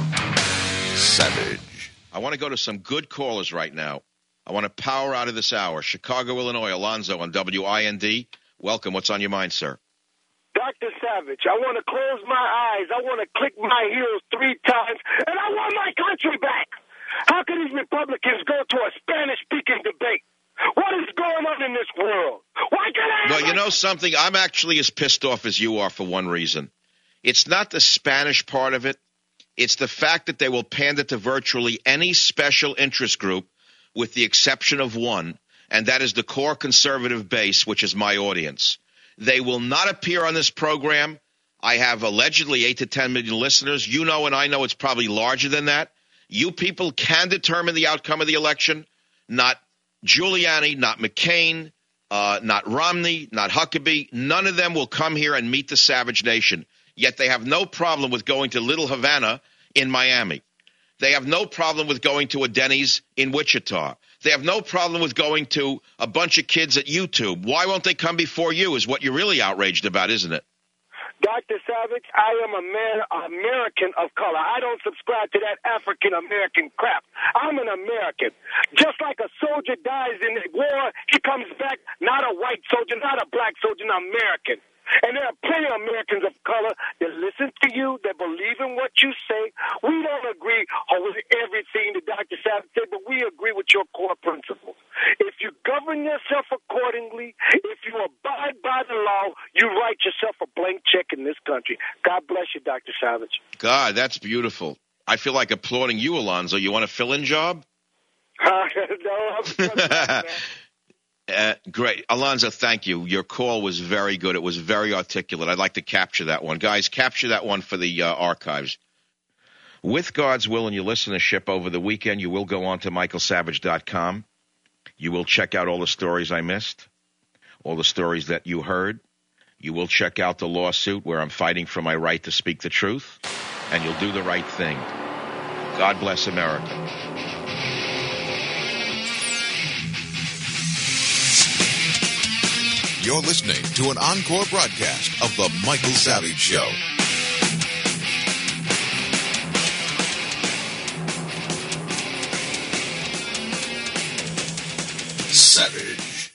A: Savage.
C: I want to go to some good callers right now. I want to power out of this hour. Chicago, Illinois, Alonzo on W I N D. Welcome. What's on your mind, sir?
J: Doctor Savage, I want to close my eyes. I want to click my heels three times, and I want my country back. How can these Republicans go to a Spanish-speaking debate? What is going on in this world? Why can't I?
C: Well, you know something? I'm actually as pissed off as you are for one reason. It's not the Spanish part of it. It's the fact that they will pander to virtually any special interest group with the exception of one, and that is the core conservative base, which is my audience. They will not appear on this program. I have allegedly eight to ten million listeners. You know and I know it's probably larger than that. You people can determine the outcome of the election, not Giuliani, not McCain, uh, not Romney, not Huckabee. None of them will come here and meet the Savage Nation. Yet they have no problem with going to Little Havana in Miami. They have no problem with going to a Denny's in Wichita. They have no problem with going to a bunch of kids at YouTube. Why won't they come before you is what you're really outraged about, isn't it?
J: Doctor Savage, I am a man, American of color. I don't subscribe to that African-American crap. I'm an American. Just like a soldier dies in the war, he comes back not a white soldier, not a black soldier, an American. And there are plenty of Americans of color that listen to you, that believe in what you say. We don't agree with everything that Doctor Savage said, but we agree with your core principles. If you govern yourself accordingly, if you abide by the law, you write yourself a blank check in this country. God bless you, Doctor Savage.
C: God, that's beautiful. I feel like applauding you, Alonzo. You want a fill-in job?
J: Uh, no, I'm
C: Uh, great. Alonzo, thank you. Your call was very good. It was very articulate. I'd like to capture that one. Guys, capture that one for the uh, archives. With God's will and your listenership over the weekend, you will go on to michael savage dot com. You will check out all the stories I missed, all the stories that you heard. You will check out the lawsuit where I'm fighting for my right to speak the truth, and you'll do the right thing. God bless America.
A: You're listening to an encore broadcast of The Michael Savage Show. Savage.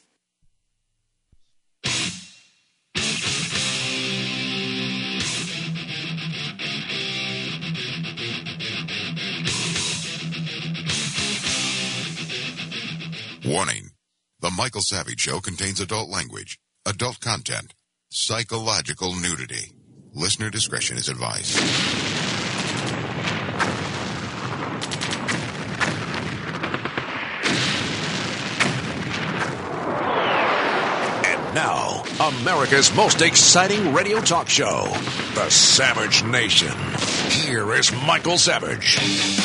A: Warning. The Michael Savage Show contains adult language, adult content, psychological nudity. Listener discretion is advised.
B: And now, America's most exciting radio talk show, The Savage Nation. Here is Michael Savage.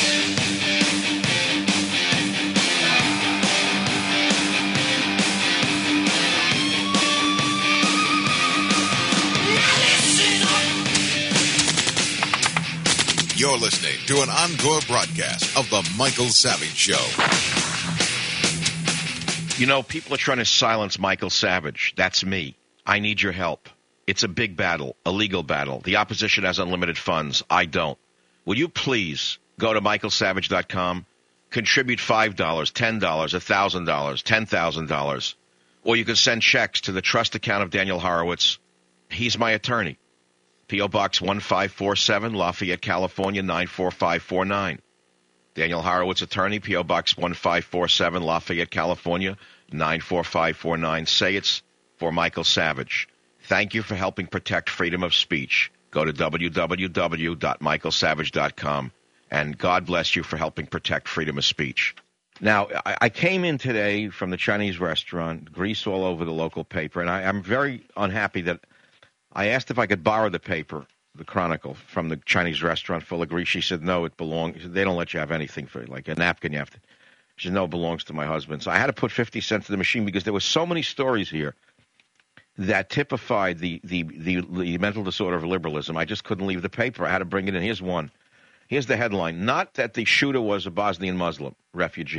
A: You're listening to an encore broadcast of The Michael Savage Show.
C: You know, people are trying to silence Michael Savage. That's me. I need your help. It's a big battle, a legal battle. The opposition has unlimited funds. I don't. Will you please go to michael savage dot com, contribute five dollars, ten dollars, one thousand dollars, ten thousand dollars, or you can send checks to the trust account of Daniel Horowitz. He's my attorney. P O. Box one five four seven, Lafayette, California, nine four five four nine. Daniel Horowitz, attorney, P O. Box one five four seven, Lafayette, California, nine four five four nine. Say it's for Michael Savage. Thank you for helping protect freedom of speech. Go to w w w dot michael savage dot com, and God bless you for helping protect freedom of speech. Now, I, I came in today from the Chinese restaurant, grease all over the local paper, and I, I'm very unhappy that I asked if I could borrow the paper, the Chronicle, from the Chinese restaurant full of grease. She said, no, it belongs. They don't let you have anything for it, like a napkin you have to. She said, no, it belongs to my husband. So I had to put fifty cents in the machine because there were so many stories here that typified the, the, the, the mental disorder of liberalism. I just couldn't leave the paper. I had to bring it in. Here's one. Here's the headline. Not that the shooter was a Bosnian Muslim refugee.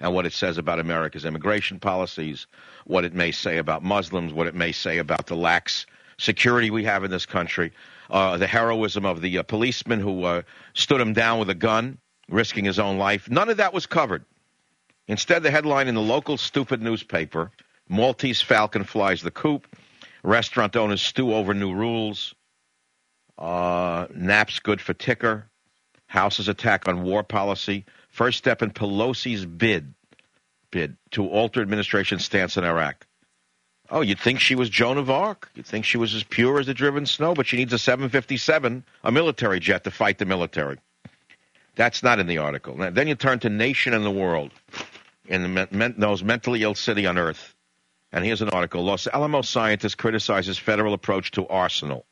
C: and what it says about America's immigration policies, what it may say about Muslims, what it may say about the lax security we have in this country, uh, the heroism of the uh, policeman who uh, stood him down with a gun, risking his own life. None of that was covered. Instead, the headline in the local stupid newspaper, Maltese Falcon flies the coop, restaurant owners stew over new rules, uh, naps good for ticker, House's attack on war policy, first step in Pelosi's bid, bid to alter administration stance in Iraq. Oh, you'd think she was Joan of Arc. You'd think she was as pure as the driven snow, but she needs a seven fifty-seven, a military jet, to fight the military. That's not in the article. Now, then you turn to Nation and the World, in the men- men- most mentally ill city on earth. And here's an article. Los Alamos scientist criticizes federal approach to arsenal.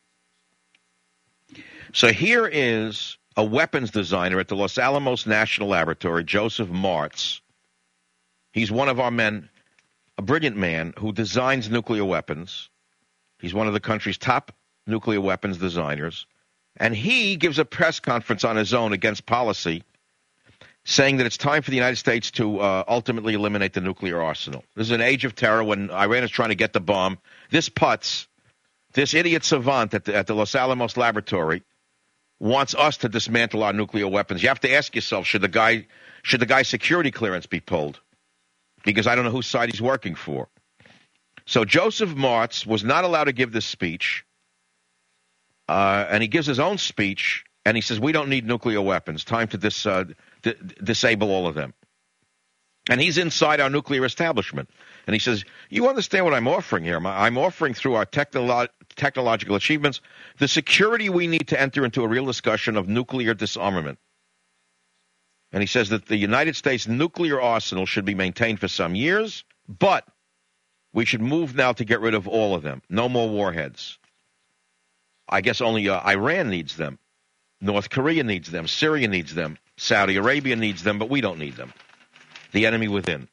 C: So here is a weapons designer at the Los Alamos National Laboratory, Joseph Martz. He's one of our men, a brilliant man who designs nuclear weapons. He's one of the country's top nuclear weapons designers. And he gives a press conference on his own against policy, saying that it's time for the United States to uh, ultimately eliminate the nuclear arsenal. This is an age of terror when Iran is trying to get the bomb. This putz, this idiot savant at the, at the Los Alamos Laboratory, wants us to dismantle our nuclear weapons. You have to ask yourself, should the guy, should the guy's security clearance be pulled? Because I don't know whose side he's working for. So Joseph Martz was not allowed to give this speech, uh, and he gives his own speech, and he says, we don't need nuclear weapons. Time to dis, uh, d- disable all of them. And he's inside our nuclear establishment. And he says, you understand what I'm offering here? I'm offering through our technolo- technological achievements the security we need to enter into a real discussion of nuclear disarmament. And he says that the United States nuclear arsenal should be maintained for some years, but we should move now to get rid of all of them. No more warheads. I guess only uh, Iran needs them. North Korea needs them. Syria needs them. Saudi Arabia needs them, but we don't need them. The enemy within.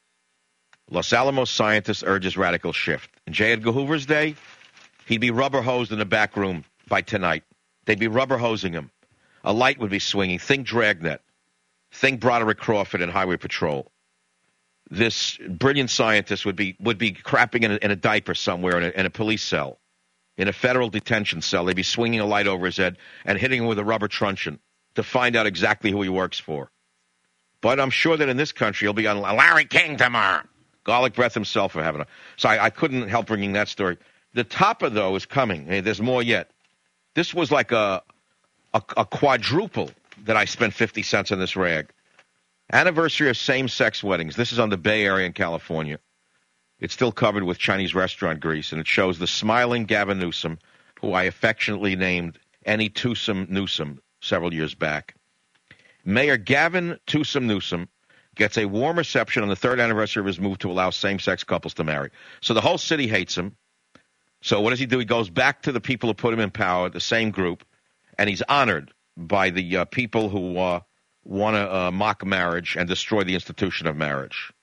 C: Los Alamos scientist urges radical shift. In J. Edgar Hoover's day, he'd be rubber hosed in the back room by tonight. They'd be rubber hosing him. A light would be swinging. Think Dragnet. Think Broderick Crawford and Highway Patrol. This brilliant scientist would be would be crapping in a, in a diaper somewhere in a, in a police cell, in a federal detention cell. They'd be swinging a light over his head and hitting him with a rubber truncheon to find out exactly who he works for. But I'm sure that in this country he'll be on Larry King tomorrow. Garlic breath himself for having a... So I, I couldn't help bringing that story. The topper, though, is coming. Hey, there's more yet. This was like a, a, a quadruple that I spent fifty cents on this rag. Anniversary of same-sex weddings. This is on the Bay Area in California. It's still covered with Chinese restaurant grease, and it shows the smiling Gavin Newsom, who I affectionately named Any Twosome Newsom several years back. Mayor Gavin Twosome Newsom gets a warm reception on the third anniversary of his move to allow same-sex couples to marry. So the whole city hates him. So what does he do? He goes back to the people who put him in power, the same group, and he's honored by the uh, people who uh, want to uh, mock marriage and destroy the institution of marriage.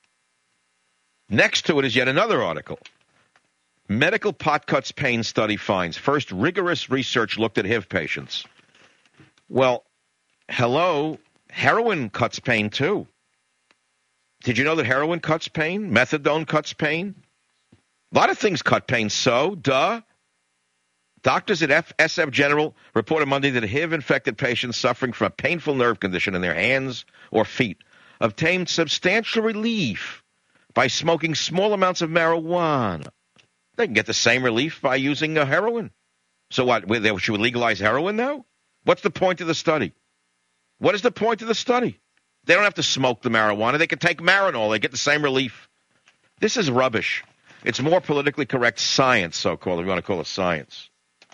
C: Next to it is yet another article. Medical pot cuts pain study finds first rigorous research looked at H I V patients. Well, hello, heroin cuts pain too. Did you know that heroin cuts pain? Methadone cuts pain? A lot of things cut pain, so, duh. Doctors at F- S F General reported Monday that H I V-infected patients suffering from a painful nerve condition in their hands or feet obtained substantial relief by smoking small amounts of marijuana. They can get the same relief by using a heroin. So what, should we legalize heroin now? What's the point of the study? What is the point of the study? They don't have to smoke the marijuana. They can take Marinol. They get the same relief. This is rubbish. It's more politically correct science, so-called, if you want to call it science.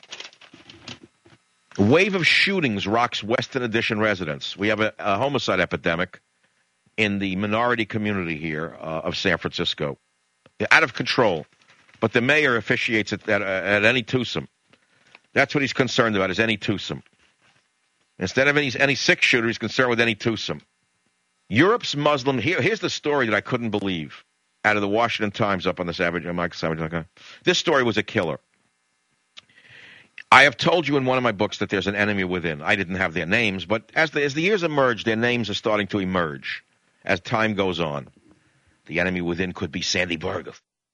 C: A wave of shootings rocks Western Addition residents. We have a, a homicide epidemic in the minority community here uh, of San Francisco. Out of control. But the mayor officiates at, at, at any twosome. That's what he's concerned about, is any twosome. Instead of any, any six shooter, he's concerned with any twosome. Europe's Muslim, here, here's the story that I couldn't believe, out of the Washington Times up on the Savage, Mike Savage dot com. This story was a killer. I have told you in one of my books that there's an enemy within. I didn't have their names, but as the, as the years emerge, their names are starting to emerge. as time goes on. The enemy within could be Sandy Berger.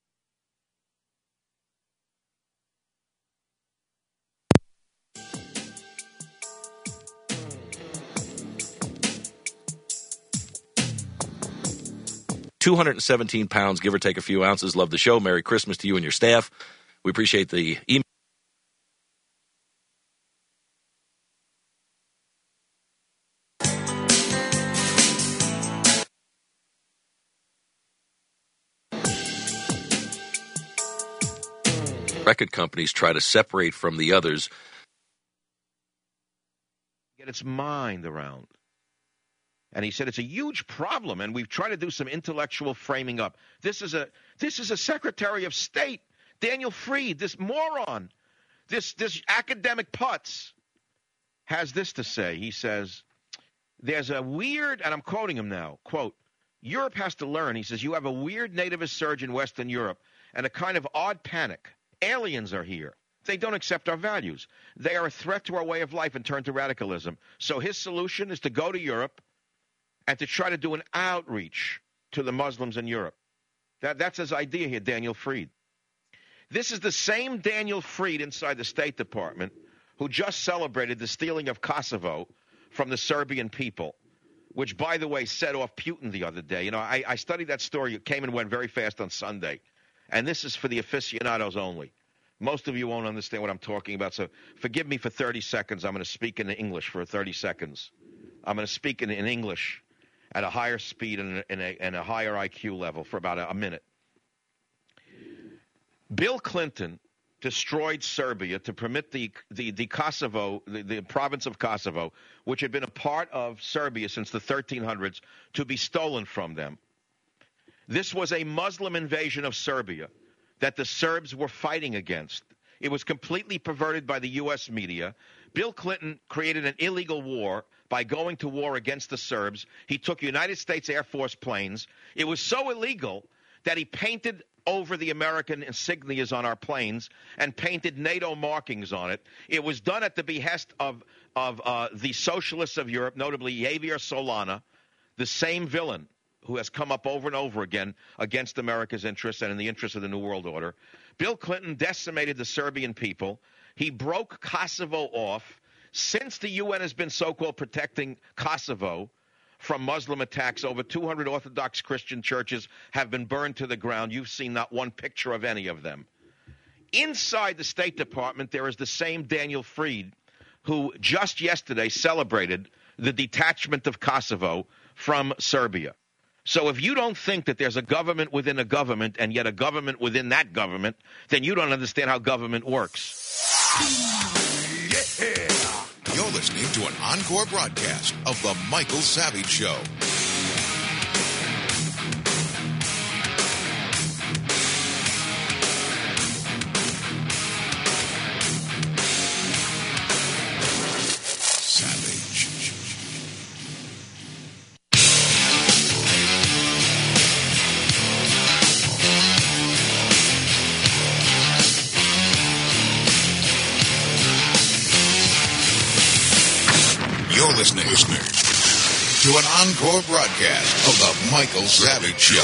K: two hundred seventeen pounds, give or take a few ounces. Love the show. Merry Christmas to you and your staff. We appreciate the email. Record companies try to separate from the others.
C: Get its mind around. And he said it's a huge problem, and we've tried to do some intellectual framing up. This is a this is a Secretary of State, Daniel Fried, this moron, this this academic putz, has this to say. He says, there's a weird, and I'm quoting him now, quote, Europe has to learn, he says, you have a weird nativist surge in Western Europe and a kind of odd panic. Aliens are here. They don't accept our values. They are a threat to our way of life and turn to radicalism. So his solution is to go to Europe and to try to do an outreach to the Muslims in Europe. That, that's his idea here, Daniel Fried. This is the same Daniel Fried inside the State Department who just celebrated the stealing of Kosovo from the Serbian people, which, by the way, set off Putin the other day. You know, I, I studied that story. It came and went very fast on Sunday. And this is for the aficionados only. Most of you won't understand what I'm talking about, so forgive me for thirty seconds. I'm going to speak in English for thirty seconds. I'm going to speak in, in English at a higher speed and, and, a, and a higher I Q level for about a, a minute. Bill Clinton destroyed Serbia to permit the the, the Kosovo, the, the province of Kosovo, which had been a part of Serbia since the thirteen hundreds, to be stolen from them. This was a Muslim invasion of Serbia that the Serbs were fighting against. It was completely perverted by the U S media. Bill Clinton created an illegal war by going to war against the Serbs. He took United States Air Force planes. It was so illegal that he painted over the American insignias on our planes and painted NATO markings on it. It was done at the behest of, of uh, the socialists of Europe, notably Javier Solana, the same villain who has come up over and over again against America's interests and in the interests of the New World Order. Bill Clinton decimated the Serbian people. He broke Kosovo off. Since the U N has been so-called protecting Kosovo from Muslim attacks, over two hundred Orthodox Christian churches have been burned to the ground. You've seen not one picture of any of them. Inside the State Department, there is the same Daniel Fried who just yesterday celebrated the detachment of Kosovo from Serbia. So if you don't think that there's a government within a government and yet a government within that government, then you don't understand how government works.
A: Yeah. You're listening to an encore broadcast of The Michael Savage Show. You're listening, listening to an encore broadcast of The Michael Savage Show.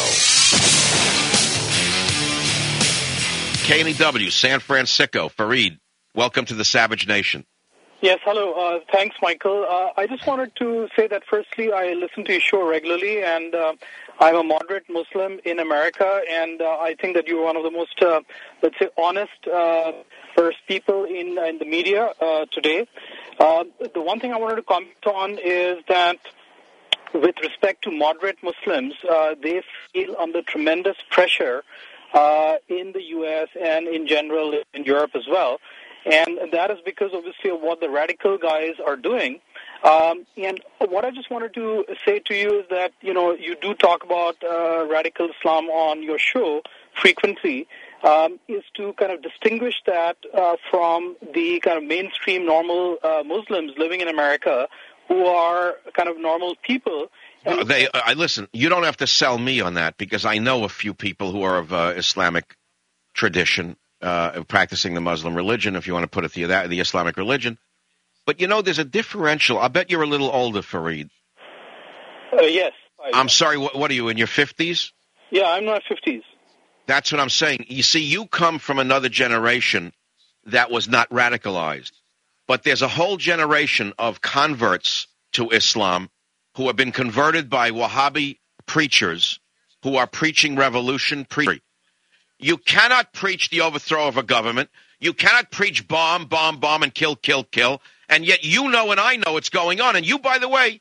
C: K N E W, San Francisco. Fareed, welcome to the Savage Nation.
L: Yes, hello. Uh, thanks, Michael. Uh, I just wanted to say that, firstly, I listen to your show regularly, and uh, I'm a moderate Muslim in America, and uh, I think that you're one of the most, uh, let's say, honest uh, first people in, in the media uh, today. Uh, the one thing I wanted to comment on is that with respect to moderate Muslims, uh, they feel under tremendous pressure uh, in the U S and in general in Europe as well. And that is because, obviously, of what the radical guys are doing. Um, and what I just wanted to say to you is that, you know, you do talk about uh, radical Islam on your show frequently. Um, is to kind of distinguish that uh, from the kind of mainstream normal uh, Muslims living in America who are kind of normal people.
C: No, they, I listen, you don't have to sell me on that because I know a few people who are of uh, Islamic tradition, uh, practicing the Muslim religion, if you want to put it the, that, the Islamic religion. But, you know, there's a differential. I bet you're a little older, Fareed.
L: Uh, yes,
C: I'm sorry, what, what are you, in your fifties?
L: Yeah, I'm in my fifties.
C: That's what I'm saying. You see, you come from another generation that was not radicalized. But there's a whole generation of converts to Islam who have been converted by Wahhabi preachers who are preaching revolution. Pre- you cannot preach the overthrow of a government. You cannot preach bomb, bomb, bomb, and kill, kill, kill. And yet you know and I know what's going on. And you, by the way,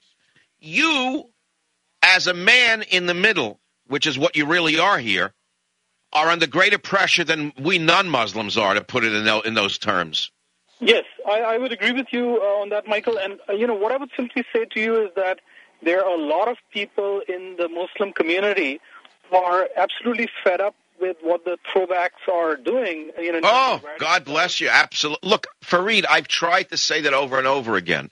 C: you, as a man in the middle, which is what you really are here, are under greater pressure than we non-Muslims are, to put it in, in those terms.
L: Yes, I, I would agree with you uh, on that, Michael. And, uh, you know, what I would simply say to you is that there are a lot of people in the Muslim community who are absolutely fed up with what the throwbacks are doing. You know,
C: oh, God bless you. Absolutely. Look, Fareed, I've tried to say that over and over again.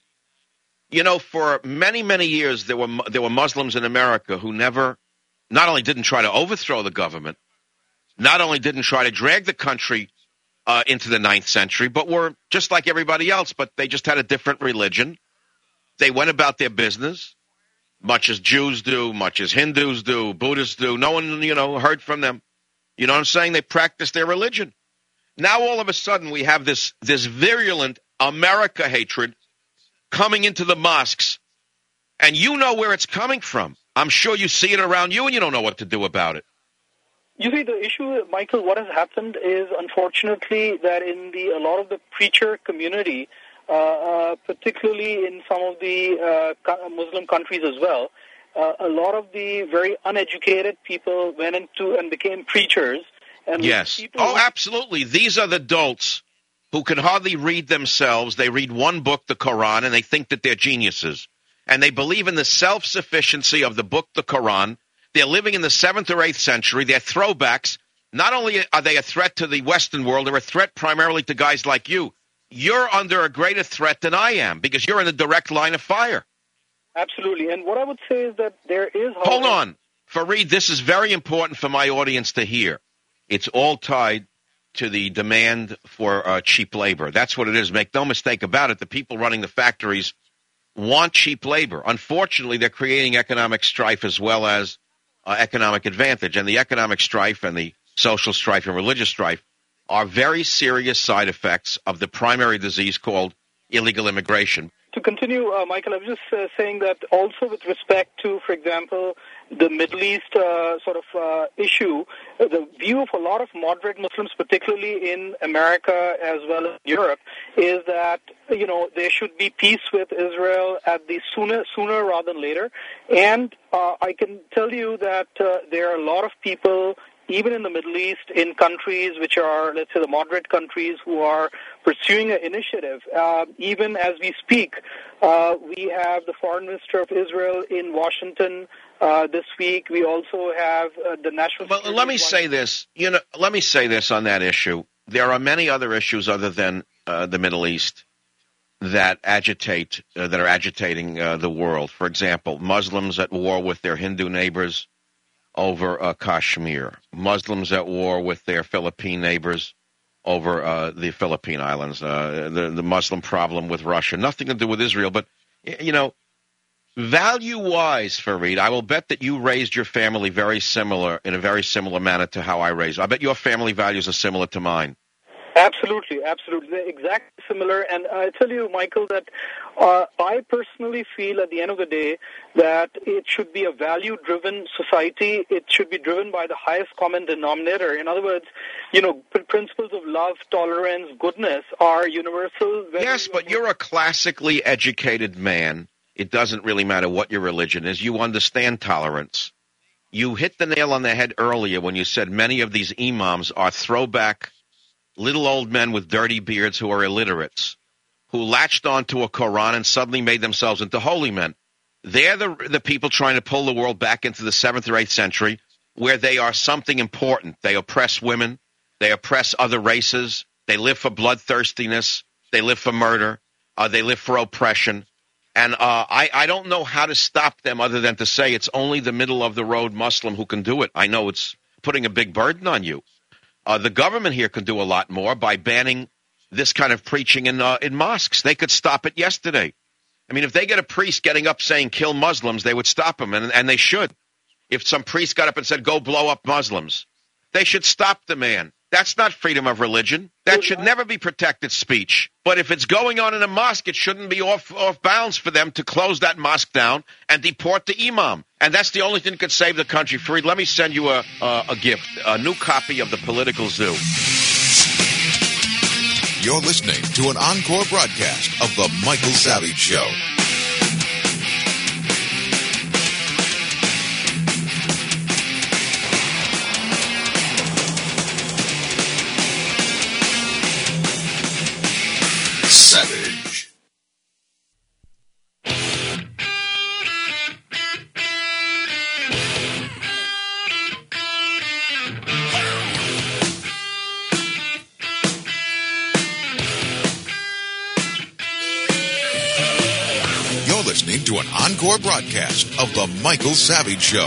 C: You know, for many, many years, there were there were Muslims in America who never, not only didn't try to overthrow the government, not only didn't try to drag the country uh, into the ninth century, but were just like everybody else, but they just had a different religion. They went about their business, much as Jews do, much as Hindus do, Buddhists do. No one, you know, heard from them. You know what I'm saying? They practiced their religion. Now all of a sudden we have this this virulent America hatred coming into the mosques, and you know where it's coming from. I'm sure you see it around you, and you don't know what to do about it.
L: You see, the issue, Michael, what has happened is, unfortunately, that in the a lot of the preacher community, uh, uh, particularly in some of the uh, Muslim countries as well, uh, a lot of the very uneducated people went into and became preachers. And
C: yes. Oh, absolutely. These are the dolts who can hardly read themselves. They read one book, the Quran, and they think that they're geniuses. And they believe in the self-sufficiency of the book, the Quran. They're living in the seventh or eighth century. They're throwbacks. Not only are they a threat to the Western world, they're a threat primarily to guys like you. You're under a greater threat than I am because you're in the direct line of fire.
L: Absolutely. And what I would say is that there is...
C: Hold on. Fareed, this is very important for my audience to hear. It's all tied to the demand for uh, cheap labor. That's what it is. Make no mistake about it. The people running the factories want cheap labor. Unfortunately, they're creating economic strife as well as uh, economic advantage. And the economic strife and the social strife and religious strife are very serious side effects of the primary disease called illegal immigration.
L: To continue, uh, Michael, I was just uh, saying that also with respect to, for example, the Middle East uh, sort of uh, issue, uh, the view of a lot of moderate Muslims, particularly in America as well as Europe, is that, you know, there should be peace with Israel at the sooner, sooner rather than later. And uh, I can tell you that uh, there are a lot of people, even in the Middle East, in countries which are, let's say, the moderate countries who are pursuing an initiative. Uh, even as we speak, uh, we have the Foreign Minister of Israel in Washington uh, this week. We also have uh, the National...
C: Well, let me say this. You know, let me say this on that issue. There are many other issues other than uh, the Middle East that agitate, uh, that are agitating uh, the world. For example, Muslims at war with their Hindu neighbors over uh, Kashmir, Muslims at war with their Philippine neighbors over uh, the Philippine Islands, uh, the, the Muslim problem with Russia, nothing to do with Israel. But, you know, value-wise, Fareed, I will bet that you raised your family very similar, in a very similar manner to how I raised. I bet your family values are similar to mine.
L: Absolutely, absolutely. They're exactly similar. And I tell you, Michael, that uh, I personally feel at the end of the day that it should be a value-driven society. It should be driven by the highest common denominator. In other words, you know, principles of love, tolerance, goodness are universal.
C: Yes, but you're a classically educated man. It doesn't really matter what your religion is. You understand tolerance. You hit the nail on the head earlier when you said many of these imams are throwback little old men with dirty beards who are illiterates, who latched onto a Quran and suddenly made themselves into holy men. They're the, the people trying to pull the world back into the seventh or eighth century where they are something important. They oppress women. They oppress other races. They live for bloodthirstiness. They live for murder. Uh, they live for oppression. And uh, I, I don't know how to stop them other than to say it's only the middle-of-the-road Muslim who can do it. I know it's putting a big burden on you. Uh, the government here could do a lot more by banning this kind of preaching in uh, in mosques. They could stop it yesterday. I mean, if they get a priest getting up saying kill Muslims, they would stop him, and, and they should. If some priest got up and said, go blow up Muslims, they should stop the man. That's not freedom of religion. That should never be protected speech. But if it's going on in a mosque, it shouldn't be off, off bounds for them to close that mosque down and deport the imam. And that's the only thing that could save the country. Fareed, let me send you a, a, a gift, a new copy of The Political Zoo.
A: You're listening to an encore broadcast of The Michael Savage Show. Savage. You're listening to an encore broadcast of The Michael Savage Show.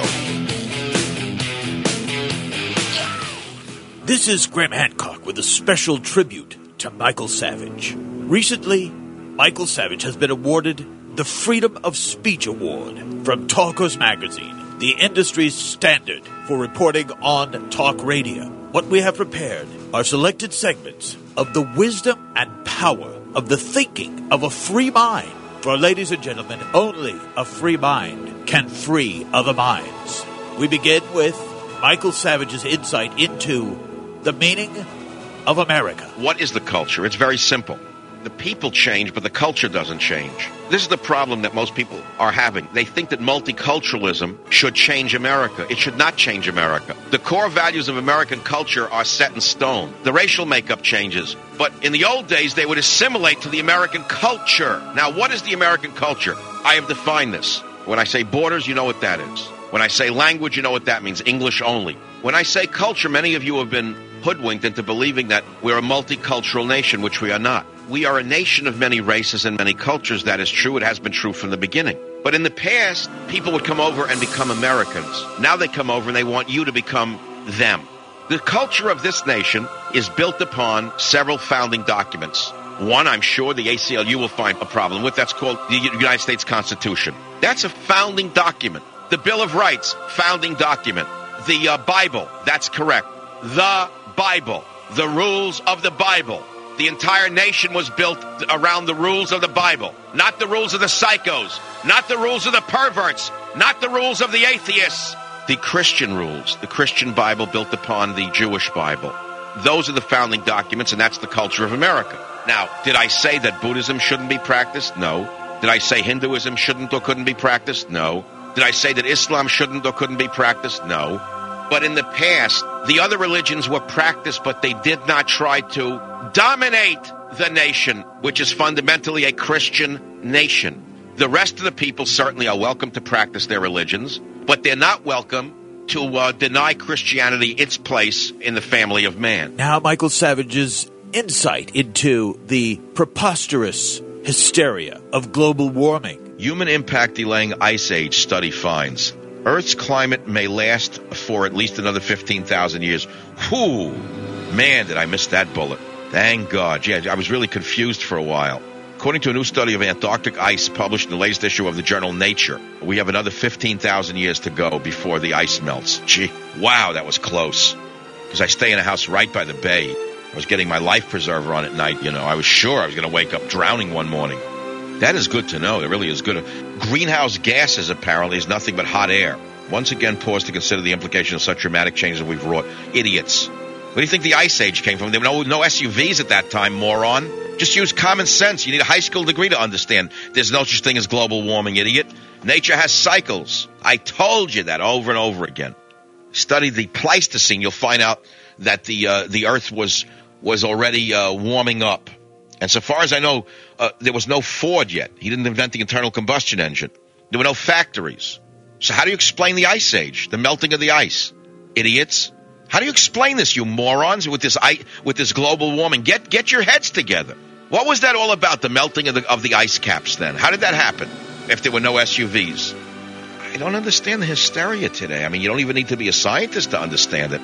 M: This is Graham Hancock with a special tribute to Michael Savage. Recently, Michael Savage has been awarded the Freedom of Speech Award from Talkers Magazine, the industry's standard for reporting on talk radio. What we have prepared are selected segments of the wisdom and power of the thinking of a free mind. For ladies and gentlemen, only a free mind can free other minds. We begin with Michael Savage's insight into the meaning of America.
C: What is the culture? It's very simple. The people change, but the culture doesn't change. This is the problem that most people are having. They think that multiculturalism should change America. It should not change America. The core values of American culture are set in stone. The racial makeup changes. But in the old days, they would assimilate to the American culture. Now, what is the American culture? I have defined this. When I say borders, you know what that is. When I say language, you know what that means. English only. When I say culture, many of you have been hoodwinked into believing that we're a multicultural nation, which we are not. We are a nation of many races and many cultures. That is true. It has been true from the beginning. But in the past, people would come over and become Americans. Now they come over and they want you to become them. The culture of this nation is built upon several founding documents. One, I'm sure the A C L U will find a problem with. That's called the United States Constitution. That's a founding document. The Bill of Rights, founding document. The uh, Bible, that's correct. The Bible, the rules of the Bible. The entire nation was built around the rules of the Bible, not the rules of the psychos, not the rules of the perverts, not the rules of the atheists. The Christian rules, the Christian Bible built upon the Jewish Bible. Those are the founding documents, and that's the culture of America. Now, did I say that Buddhism shouldn't be practiced? No. Did I say Hinduism shouldn't or couldn't be practiced? No. Did I say that Islam shouldn't or couldn't be practiced? No. But in the past, the other religions were practiced, but they did not try to dominate the nation, which is fundamentally a Christian nation. The rest of the people certainly are welcome to practice their religions, but they're not welcome to uh, deny Christianity its place in the family of man.
M: Now, Michael Savage's insight into the preposterous hysteria of global warming.
C: Human impact delaying ice age study finds Earth's climate may last for at least another fifteen thousand years. Whew! Man, did I miss that bullet. Thank God. Yeah, I was really confused for a while. According to a new study of Antarctic ice published in the latest issue of the journal Nature, we have another fifteen thousand years to go before the ice melts. Gee, wow, that was close. Because I stay in a house right by the bay. I was getting my life preserver on at night, you know. I was sure I was going to wake up drowning one morning. That is good to know. It really is good. Greenhouse gases, apparently, is nothing but hot air. Once again, pause to consider the implication of such dramatic changes that we've wrought. Idiots. Where do you think the Ice Age came from? There were no, no S U Vs at that time, moron. Just use common sense. You need a high school degree to understand. There's no such thing as global warming, idiot. Nature has cycles. I told you that over and over again. Study the Pleistocene. You'll find out that the uh, the Earth was was already uh, warming up. And so far as I know, uh, there was no Ford yet. He didn't invent the internal combustion engine. There were no factories. So how do you explain the Ice Age, the melting of the ice? Idiots. How do you explain this, you morons, with this with this global warming? Get get your heads together. What was that all about, the melting of the, of the ice caps then? How did that happen if there were no S U Vs? I don't understand the hysteria today. I mean, you don't even need to be a scientist to understand it.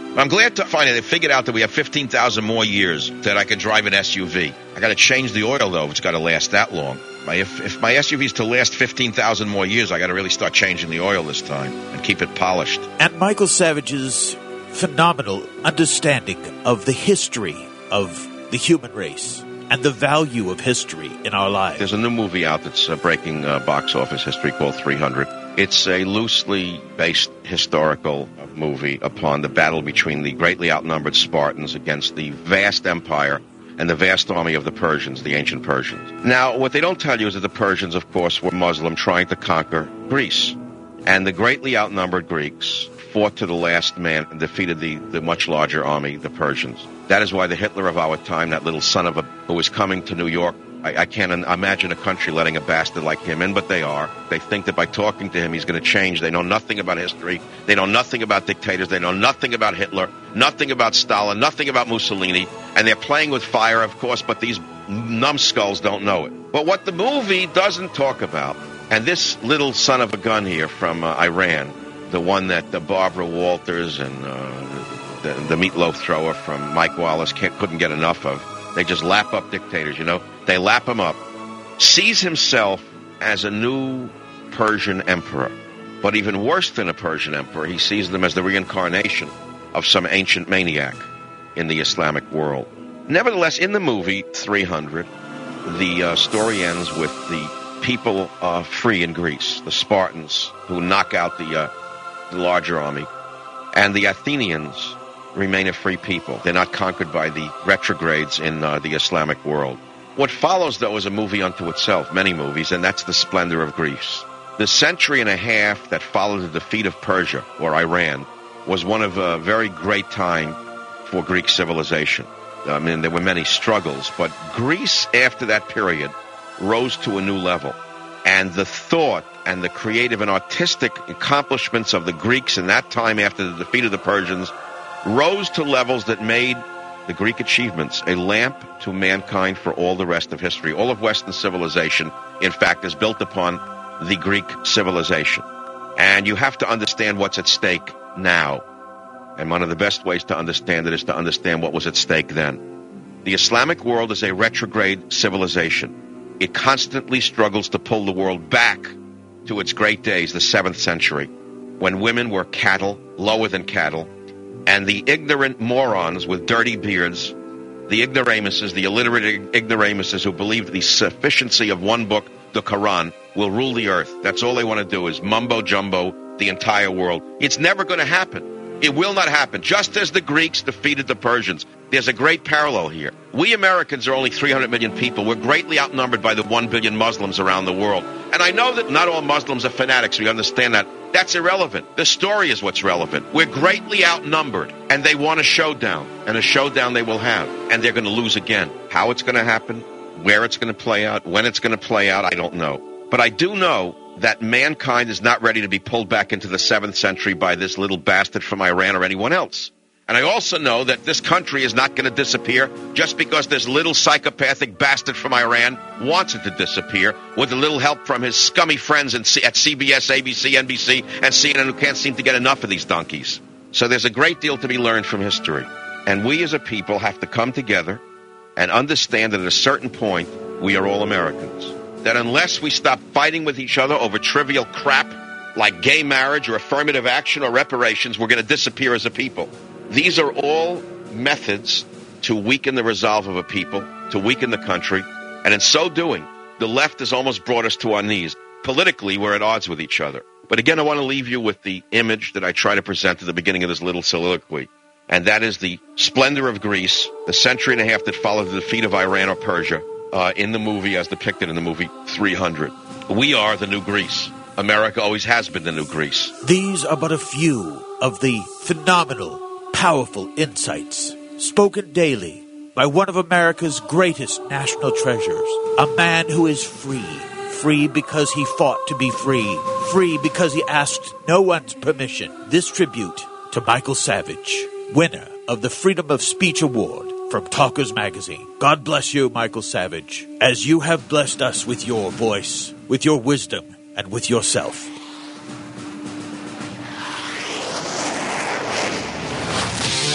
C: I'm glad to find out they figured out that we have fifteen thousand more years that I can drive an S U V. I got to change the oil, though. It's got to last that long. My, if, if my S U V is to last fifteen thousand more years, I got to really start changing the oil this time and keep it polished.
M: And Michael Savage's phenomenal understanding of the history of the human race and the value of history in our lives.
C: There's a new movie out that's uh, breaking uh, box office history called three hundred. It's a loosely based historical movie upon the battle between the greatly outnumbered Spartans against the vast empire and the vast army of the Persians, the ancient Persians. Now, what they don't tell you is that the Persians, of course, were Muslim trying to conquer Greece. And the greatly outnumbered Greeks fought to the last man and defeated the, the much larger army, the Persians. That is why the Hitler of our time, that little son of a, who was coming to New York, I, I can't imagine a country letting a bastard like him in, but they are. They think that by talking to him, he's going to change. They know nothing about history. They know nothing about dictators. They know nothing about Hitler, nothing about Stalin, nothing about Mussolini. And they're playing with fire, of course, but these numbskulls don't know it. But what the movie doesn't talk about, and this little son of a gun here from uh, Iran, the one that uh, Barbara Walters and uh, the, the meatloaf thrower from Mike Wallace can't, couldn't get enough of, they just lap up dictators, you know. They lap him up. Sees himself as a new Persian emperor. But even worse than a Persian emperor, he sees them as the reincarnation of some ancient maniac in the Islamic world. Nevertheless, in the movie three hundred, the uh, story ends with the people uh, free in Greece, the Spartans who knock out the, uh, the larger army, and the Athenians remain a free people. They're not conquered by the retrogrades in uh, the Islamic world. What follows, though, is a movie unto itself, many movies, and that's The Splendor of Greece. The century and a half that followed the defeat of Persia, or Iran, was one of a very great time for Greek civilization. I mean, there were many struggles, but Greece, after that period, rose to a new level. And the thought and the creative and artistic accomplishments of the Greeks in that time after the defeat of the Persians rose to levels that made the Greek achievements a lamp to mankind for all the rest of history. All of Western civilization, in fact, is built upon the Greek civilization. And you have to understand what's at stake now. And one of the best ways to understand it is to understand what was at stake then. The Islamic world is a retrograde civilization. It constantly struggles to pull the world back to its great days, the seventh century, when women were cattle, lower than cattle, and the ignorant morons with dirty beards, the ignoramuses, the illiterate ignoramuses who believed the sufficiency of one book, the Quran, will rule the earth. That's all they want to do is mumbo-jumbo the entire world. It's never going to happen. It will not happen. Just as the Greeks defeated the Persians, there's a great parallel here. We Americans are only three hundred million people. We're greatly outnumbered by the one billion Muslims around the world. And I know that not all Muslims are fanatics. We understand that. That's irrelevant. The story is what's relevant. We're greatly outnumbered, and they want a showdown. And a showdown they will have. And they're going to lose again. How it's going to happen, where it's going to play out, when it's going to play out, I don't know. But I do know that mankind is not ready to be pulled back into the seventh century by this little bastard from Iran or anyone else. And I also know that this country is not going to disappear just because this little psychopathic bastard from Iran wants it to disappear with a little help from his scummy friends in C- at C B S, A B C, N B C, and C N N who can't seem to get enough of these donkeys. So there's a great deal to be learned from history. And we as a people have to come together and understand that at a certain point, we are all Americans. That unless we stop fighting with each other over trivial crap like gay marriage or affirmative action or reparations, we're going to disappear as a people. These are all methods to weaken the resolve of a people, to weaken the country, and in so doing, the left has almost brought us to our knees. Politically, we're at odds with each other. But again, I want to leave you with the image that I try to present at the beginning of this little soliloquy, and that is the splendor of Greece, the century and a half that followed the defeat of Iran or Persia, uh, in the movie, as depicted in the movie three hundred. We are the new Greece. America always has been the new Greece.
M: These are but a few of the phenomenal, powerful insights spoken daily by one of America's greatest national treasures, a man who is free. Free because he fought to be free. Free because he asked no one's permission. This tribute to Michael Savage, winner of the Freedom of Speech Award from Talkers Magazine. God bless you, Michael Savage, as you have blessed us with your voice, with your wisdom, and with yourself.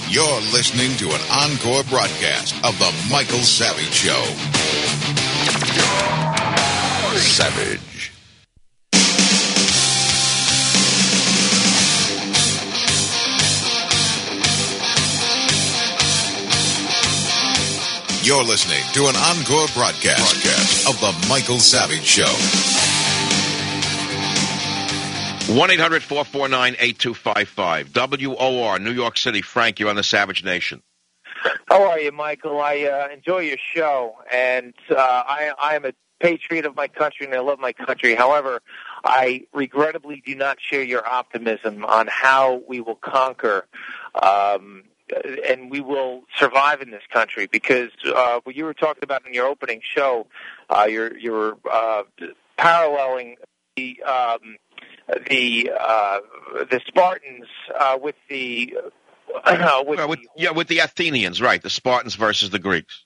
A: You're listening to an encore broadcast of The Michael Savage Show.
B: Savage.
A: You're listening to an encore broadcast, broadcast of The Michael Savage Show.
C: one eight hundred four four nine eight two five five. W O R, New York City. Frank, you're on the Savage Nation.
N: How are you, Michael? I uh, enjoy your show, and uh, I, I am a patriot of my country, and I love my country. However, I regrettably do not share your optimism on how we will conquer um, and we will survive in this country, because uh, what you were talking about in your opening show, uh, you're, you're uh, paralleling the um, the uh, the Spartans uh, with the uh, with,
C: well, with
N: the,
C: yeah with the Athenians, right? The Spartans versus the Greeks.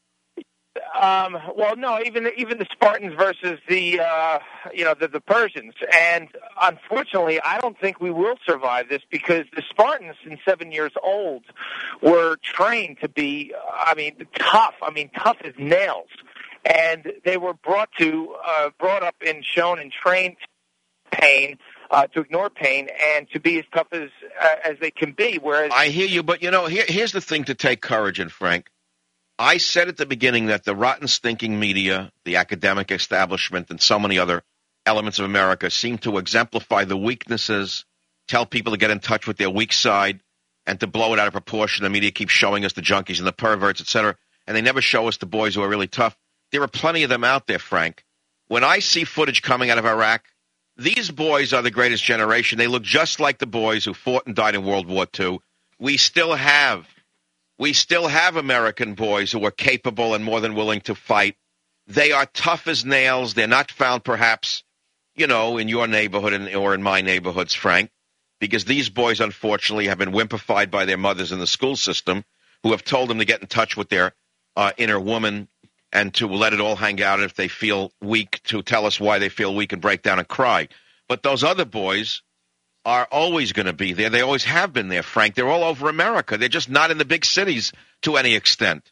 N: Um, well, no, even the, even the Spartans versus the uh, you know the, the Persians, and unfortunately, I don't think we will survive this, because the Spartans, in seven years old, were trained to be, I mean, tough. I mean, tough as nails, and they were brought to uh, brought up and shown and trained pain. Uh, to ignore pain and to be as tough as uh, as they can be. Whereas
C: I hear you, but you know, here, here's the thing to take courage in, Frank. I said at the beginning that the rotten, stinking media, the academic establishment, and so many other elements of America seem to exemplify the weaknesses, tell people to get in touch with their weak side, and to blow it out of proportion. The media keeps showing us the junkies and the perverts, et cetera, and they never show us the boys who are really tough. There are plenty of them out there, Frank. When I see footage coming out of Iraq, these boys are the greatest generation. They look just like the boys who fought and died in World War Two. We still have We still have American boys who are capable and more than willing to fight. They are tough as nails. They're not found, perhaps, you know, in your neighborhood or in my neighborhoods, Frank, because these boys, unfortunately, have been wimpified by their mothers in the school system, who have told them to get in touch with their uh, inner woman and to let it all hang out. If they feel weak, to tell us why they feel weak and break down and cry. But those other boys are always going to be there. They always have been there, Frank. They're all over America. They're just not in the big cities to any extent.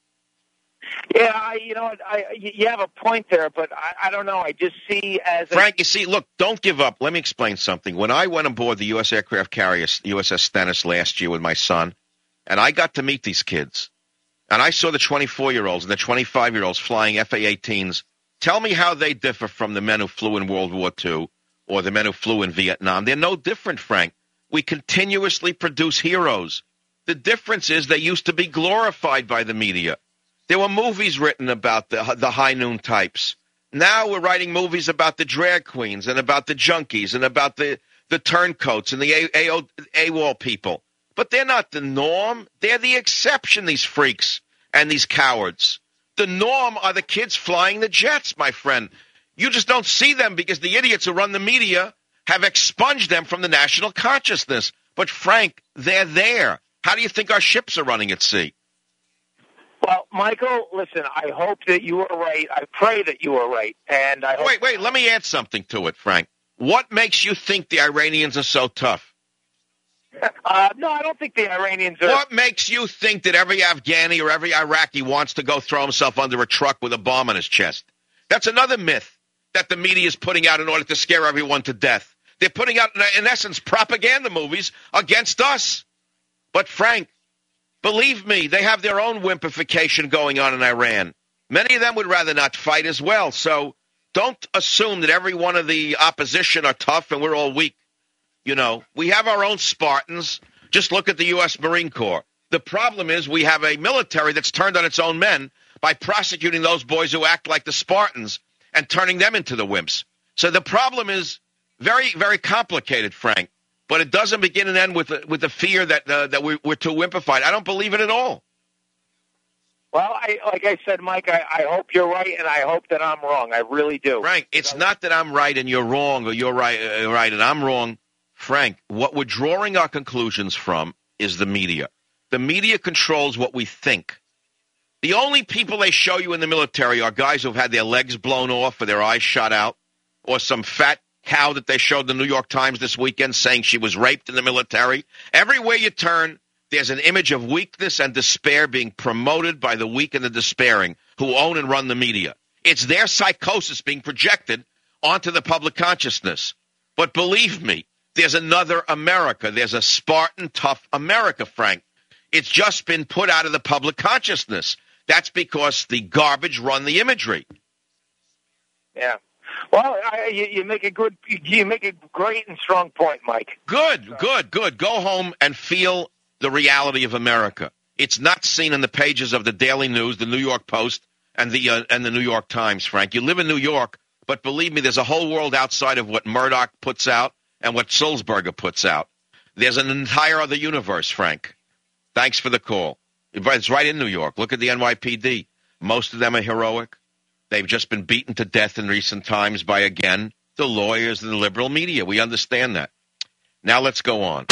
N: Yeah, I, you know, I, you have a point there, but I, I don't know. I just see as
C: Frank, a- you see, look, don't give up. Let me explain something. When I went aboard the U S aircraft carrier U S S Stennis last year with my son, and I got to meet these kids, and I saw the twenty-four-year-olds and the twenty-five-year-olds flying F A eighteens, tell me how they differ from the men who flew in World War Two or the men who flew in Vietnam. They're no different, Frank. We continuously produce heroes. The difference is they used to be glorified by the media. There were movies written about the, the high noon types. Now we're writing movies about the drag queens and about the junkies and about the, the turncoats and the A- A- AWOL people. But they're not the norm. They're the exception, these freaks and these cowards. The norm are the kids flying the jets, my friend. You just don't see them because the idiots who run the media have expunged them from the national consciousness. But, Frank, they're there. How do you think our ships are running at sea?
N: Well, Michael, listen, I hope that you are right. I pray that you are right. And I hope-
C: Wait, wait, let me add something to it, Frank. What makes you think the Iranians are so tough?
N: Uh, no, I don't think the Iranians are...
C: What makes you think that every Afghani or every Iraqi wants to go throw himself under a truck with a bomb on his chest? That's another myth that the media is putting out in order to scare everyone to death. They're putting out, in essence, propaganda movies against us. But, Frank, believe me, they have their own wimpification going on in Iran. Many of them would rather not fight as well. So don't assume that every one of the opposition are tough and we're all weak. You know, we have our own Spartans. Just look at the U S Marine Corps. The problem is we have a military that's turned on its own men by prosecuting those boys who act like the Spartans and turning them into the wimps. So the problem is very, very complicated, Frank. But it doesn't begin and end with the, with the fear that uh, that we're, we're too wimpified. I don't believe it at all.
N: Well, I, like I said, Mike, I, I hope you're right, and I hope that I'm wrong. I really do.
C: Frank, it's not that I'm right and you're wrong, or you're right, uh, right and I'm wrong. Frank, what we're drawing our conclusions from is the media. The media controls what we think. The only people they show you in the military are guys who've had their legs blown off or their eyes shot out, or some fat cow that they showed the New York Times this weekend saying she was raped in the military. Everywhere you turn, There's an image of weakness and despair being promoted by the weak and the despairing who own and run the media. It's their psychosis being projected onto the public consciousness. But believe me, there's another America. There's a Spartan, tough America, Frank. It's just been put out of the public consciousness. That's because the garbage run the imagery.
N: Yeah. Well, I, you, you make a good, you make a great and strong point, Mike.
C: Good, good, good. Go home and feel the reality of America. It's not seen in the pages of the Daily News, the New York Post, and the uh, and the New York Times, Frank. You live in New York, but believe me, there's a whole world outside of what Murdoch puts out and what Sulzberger puts out. There's an entire other universe, Frank. Thanks for the call. It's right in New York. Look at the N Y P D. Most of them are heroic. They've just been beaten to death in recent times by, again, the lawyers and the liberal media. We understand that. Now let's go on.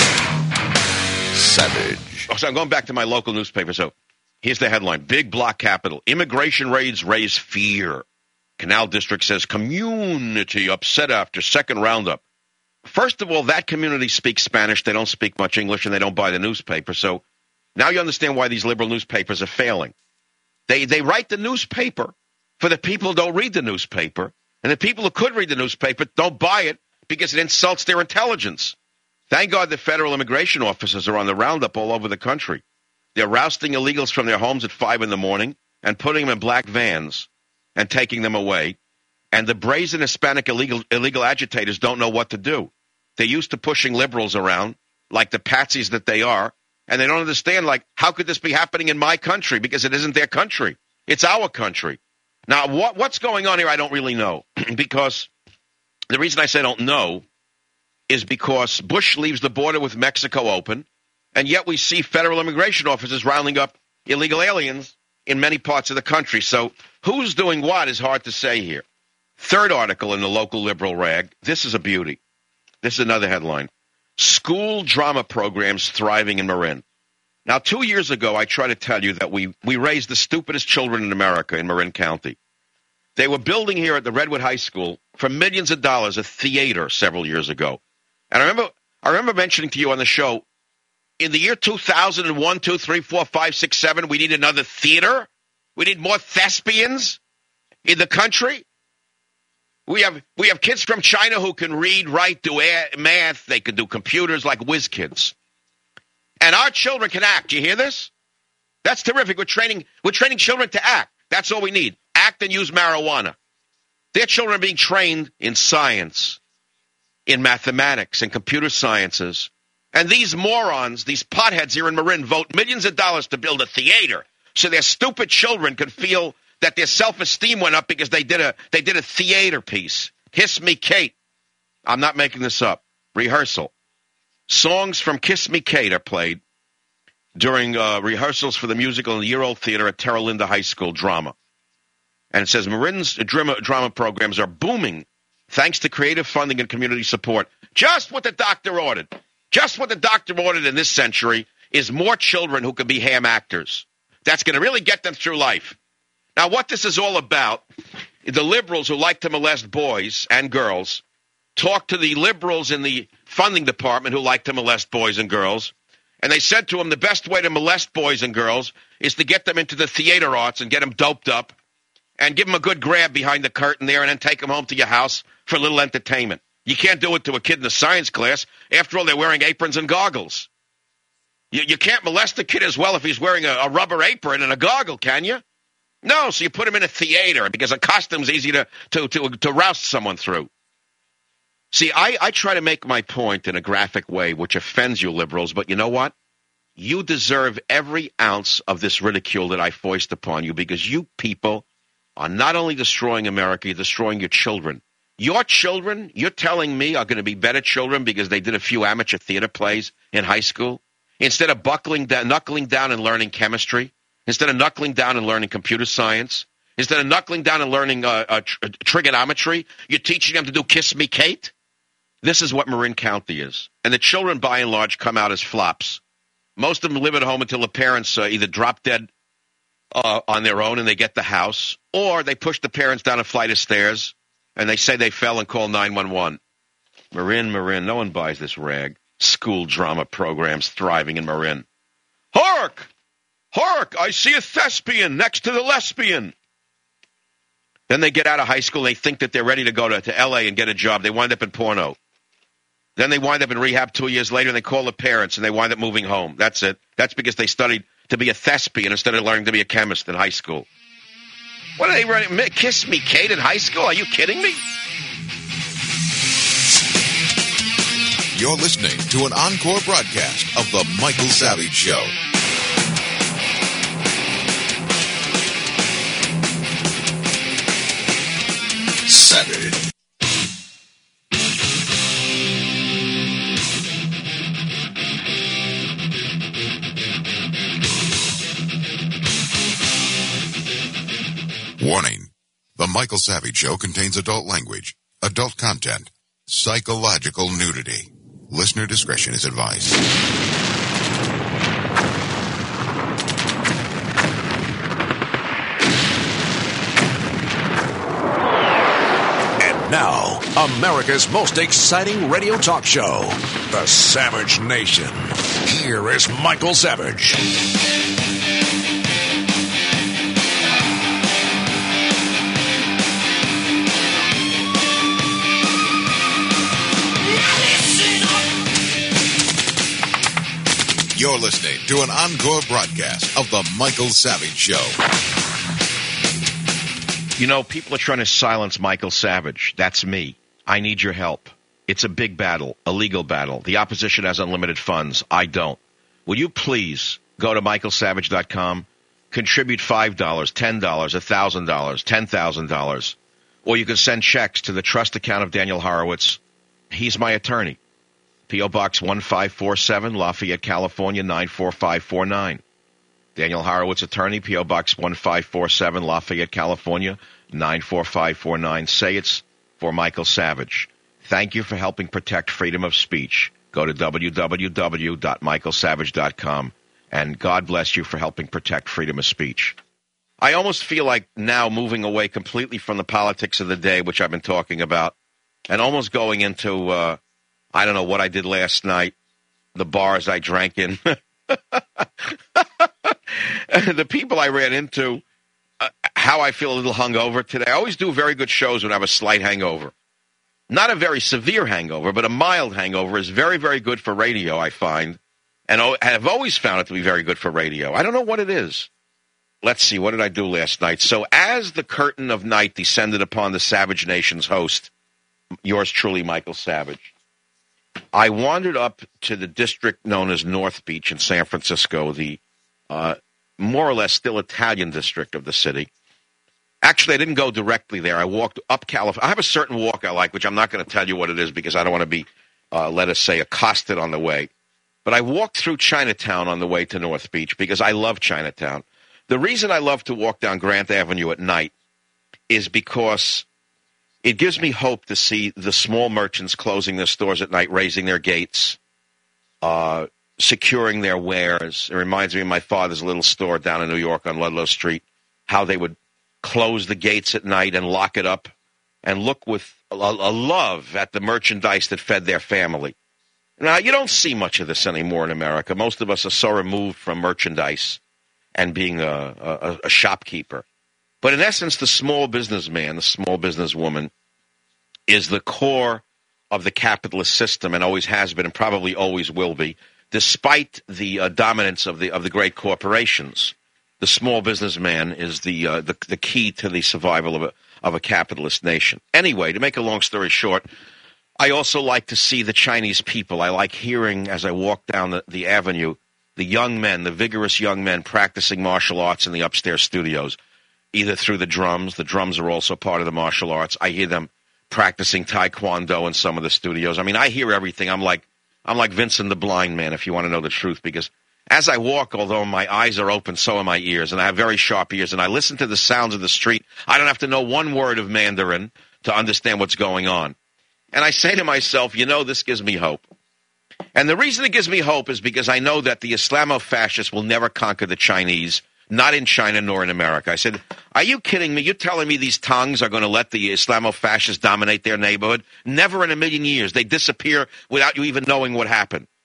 B: Savage.
C: Oh, so I'm going back to my local newspaper. So here's the headline. Big block capital. Immigration raids raise fear. Canal District says community upset after second roundup. First of all, that community speaks Spanish. They don't speak much English, and they don't buy the newspaper. So now you understand why these liberal newspapers are failing. They they write the newspaper for the people who don't read the newspaper, and the people who could read the newspaper don't buy it because it insults their intelligence. Thank God the federal immigration officers are on the roundup all over the country. They're rousting illegals from their homes at five in the morning and putting them in black vans and taking them away. And the brazen Hispanic illegal illegal agitators don't know what to do. They're used to pushing liberals around like the patsies that they are, and they don't understand, like, how could this be happening in my country? Because it isn't their country. It's our country. Now, what what's going on here, I don't really know. Because the reason I say I don't know is because Bush leaves the border with Mexico open, and yet we see federal immigration officers rounding up illegal aliens in many parts of the country. So who's doing what is hard to say here. Third article in the local liberal rag. This is a beauty. This is another headline. School drama programs thriving in Marin. Now, two years ago, I tried to tell you that we, we raised the stupidest children in America in Marin County. They were building here at the Redwood High School for millions of dollars a theater several years ago. And I remember I remember mentioning to you on the show, in the year two thousand one, two, three, four, five, six, seven, we need another theater? We need more thespians in the country? We have we have kids from China who can read, write, do math. They can do computers like whiz kids. And our children can act. You hear this? That's terrific. We're training we're training children to act. That's all we need. Act and use marijuana. Their children are being trained in science, in mathematics, and computer sciences. And these morons, these potheads here in Marin, vote millions of dollars to build a theater so their stupid children can feel that their self-esteem went up because they did a they did a theater piece. Kiss Me Kate. I'm not making this up. Rehearsal. Songs from Kiss Me Kate are played during uh, rehearsals for the musical in the year-old theater at Terra Linda High School drama. And it says Marin's drama, drama programs are booming thanks to creative funding and community support. Just what the doctor ordered. Just what the doctor ordered in this century is more children who can be ham actors. That's going to really get them through life. Now, what this is all about, the liberals who like to molest boys and girls talked to the liberals in the funding department who like to molest boys and girls, and they said to them the best way to molest boys and girls is to get them into the theater arts and get them doped up and give them a good grab behind the curtain there and then take them home to your house for a little entertainment. You can't do it to a kid in a science class. After all, they're wearing aprons and goggles. You, you can't molest a kid as well if he's wearing a, a rubber apron and a goggle, can you? No, so you put him in a theater because a costume's easy to, to, to, to roust someone through. See, I, I try to make my point in a graphic way which offends you liberals, but you know what? You deserve every ounce of this ridicule that I foist upon you because you people are not only destroying America, you're destroying your children. Your children, you're telling me, are going to be better children because they did a few amateur theater plays in high school? Instead of buckling down, knuckling down and learning chemistry, instead of knuckling down and learning computer science, instead of knuckling down and learning uh, uh, tr- trigonometry, you're teaching them to do Kiss Me Kate? This is what Marin County is. And the children, by and large, come out as flops. Most of them live at home until the parents uh, either drop dead uh, on their own and they get the house, or they push the parents down a flight of stairs and they say they fell and call nine one one. Marin, Marin, no one buys this rag. School drama programs thriving in Marin. Hark! Hark! I see a thespian next to the lesbian. Then they get out of high school. They think that they're ready to go to, to L A and get a job. They wind up in porno. Then they wind up in rehab two years later, and they call the parents, and they wind up moving home. That's it. That's because they studied to be a thespian instead of learning to be a chemist in high school. What are they running? Kiss Me Kate in high school? Are you kidding me?
A: You're listening to an encore broadcast of The Michael Savage Show. Savage. Warning. The Michael Savage Show contains adult language, adult content, psychological nudity. Listener discretion is advised.
B: And now, America's most exciting radio talk show, The Savage Nation. Here is Michael Savage.
A: You're listening to an encore broadcast of The Michael Savage Show.
C: You know, people are trying to silence Michael Savage. That's me. I need your help. It's a big battle, a legal battle. The opposition has unlimited funds. I don't. Will you please go to michael savage dot com, contribute five dollars, ten dollars, one thousand dollars, ten thousand dollars, or you can send checks to the trust account of Daniel Horowitz. He's my attorney. P O. Box one five four seven, Lafayette, California, nine four five four nine. Daniel Horowitz, attorney, P O. Box one five four seven, Lafayette, California, nine four five four nine. Say it's for Michael Savage. Thank you for helping protect freedom of speech. Go to w w w dot michael savage dot com, and God bless you for helping protect freedom of speech. I almost feel like now moving away completely from the politics of the day, which I've been talking about, and almost going into... Uh, I don't know what I did last night, the bars I drank in, the people I ran into, uh, how I feel a little hungover today. I always do very good shows when I have a slight hangover. Not a very severe hangover, but a mild hangover is very, very good for radio, I find. And I've always found it to be very good for radio. I don't know what it is. Let's see, what did I do last night? So as the curtain of night descended upon the Savage Nation's host, yours truly, Michael Savage, I wandered up to the district known as North Beach in San Francisco, the uh, more or less still Italian district of the city. Actually, I didn't go directly there. I walked up California. I have a certain walk I like, which I'm not going to tell you what it is because I don't want to be, uh, let us say, accosted on the way. But I walked through Chinatown on the way to North Beach because I love Chinatown. The reason I love to walk down Grant Avenue at night is because it gives me hope to see the small merchants closing their stores at night, raising their gates, uh, securing their wares. It reminds me of my father's little store down in New York on Ludlow Street, how they would close the gates at night and lock it up and look with a, a love at the merchandise that fed their family. Now, you don't see much of this anymore in America. Most of us are so removed from merchandise and being a, a, a shopkeeper. But in essence, the small businessman, the small businesswoman, is the core of the capitalist system and always has been and probably always will be, despite the uh, dominance of the of the great corporations. The small businessman is the, uh, the the key to the survival of a of a capitalist nation. Anyway, to make a long story short, I also like to see the Chinese people. I like hearing, as I walk down the, the avenue, the young men, the vigorous young men practicing martial arts in the upstairs studios, either through the drums. The drums are also part of the martial arts. I hear them practicing Taekwondo in some of the studios. I mean, I hear everything. I'm like I'm like Vincent the Blind Man, if you want to know the truth, because as I walk, although my eyes are open, so are my ears, and I have very sharp ears, and I listen to the sounds of the street. I don't have to know one word of Mandarin to understand what's going on. And I say to myself, you know, this gives me hope. And the reason it gives me hope is because I know that the Islamo-fascists will never conquer the Chinese, not in China nor in America. I said, are you kidding me? You're telling me these tongues are going to let the Islamo-fascists dominate their neighborhood? Never in a million years. They disappear without you even knowing what happened.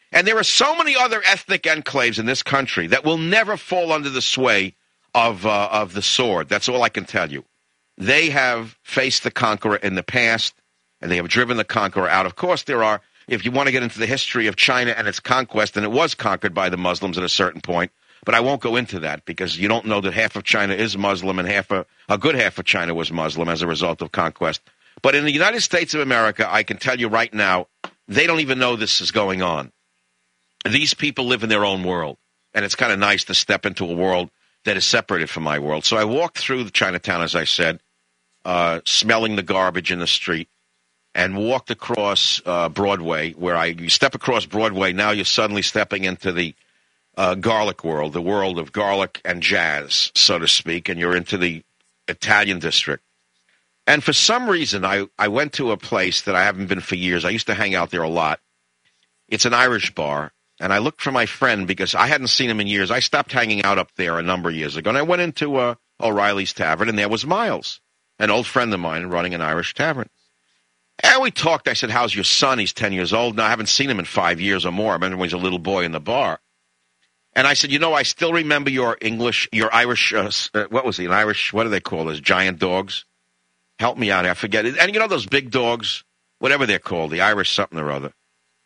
C: And there are so many other ethnic enclaves in this country that will never fall under the sway of uh, of the sword. That's all I can tell you. They have faced the conqueror in the past, and they have driven the conqueror out. Of course, there are, if you want to get into the history of China and its conquest, and it was conquered by the Muslims at a certain point, but I won't go into that because you don't know that half of China is Muslim and half a, a good half of China was Muslim as a result of conquest. But in the United States of America, I can tell you right now, they don't even know this is going on. These people live in their own world, and it's kind of nice to step into a world that is separated from my world. So I walked through the Chinatown, as I said, uh, smelling the garbage in the street, and walked across uh, Broadway, where I you step across Broadway, now you're suddenly stepping into the uh, garlic world, the world of garlic and jazz, so to speak, and you're into the Italian district. And for some reason, I, I went to a place that I haven't been for years. I used to hang out there a lot. It's an Irish bar. And I looked for my friend because I hadn't seen him in years. I stopped hanging out up there a number of years ago. And I went into uh, O'Reilly's Tavern, and there was Miles, an old friend of mine running an Irish tavern. And we talked. I said, how's your son? He's ten years old. Now, I haven't seen him in five years or more. I remember when he was a little boy in the bar. And I said, you know, I still remember your English, your Irish, uh, uh, what was he, an Irish, what do they call those, giant dogs? Help me out, I forget it. And you know those big dogs, whatever they're called, the Irish something or other.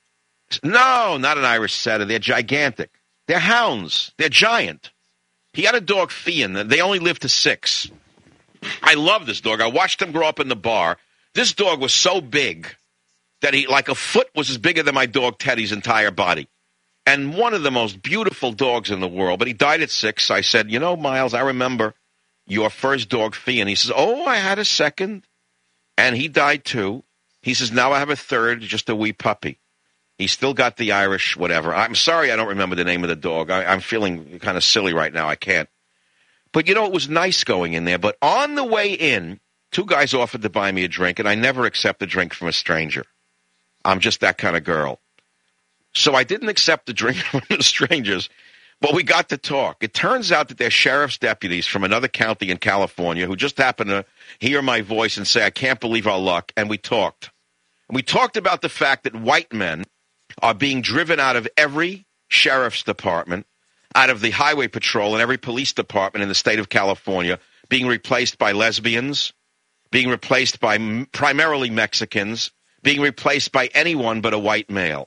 C: No, not an Irish setter. They're gigantic. They're hounds. They're giant. He had a dog, Fian. They only lived to six. I love this dog. I watched him grow up in the bar. This dog was so big that he, like a foot was as bigger than my dog Teddy's entire body. And one of the most beautiful dogs in the world. But he died at six. I said, you know, Miles, I remember your first dog, Fian. He says, oh, I had a second. And he died too. He says, now I have a third, just a wee puppy. He still got the Irish whatever. I'm sorry I don't remember the name of the dog. I, I'm feeling kind of silly right now. I can't. But, you know, it was nice going in there. But on the way in, two guys offered to buy me a drink, and I never accept a drink from a stranger. I'm just that kind of girl. So I didn't accept the drink from the strangers, but we got to talk. It turns out that they're sheriff's deputies from another county in California who just happened to hear my voice and say, I can't believe our luck, and we talked. And we talked about the fact that white men are being driven out of every sheriff's department, out of the highway patrol and every police department in the state of California, being replaced by lesbians, being replaced by m- primarily Mexicans, being replaced by anyone but a white male.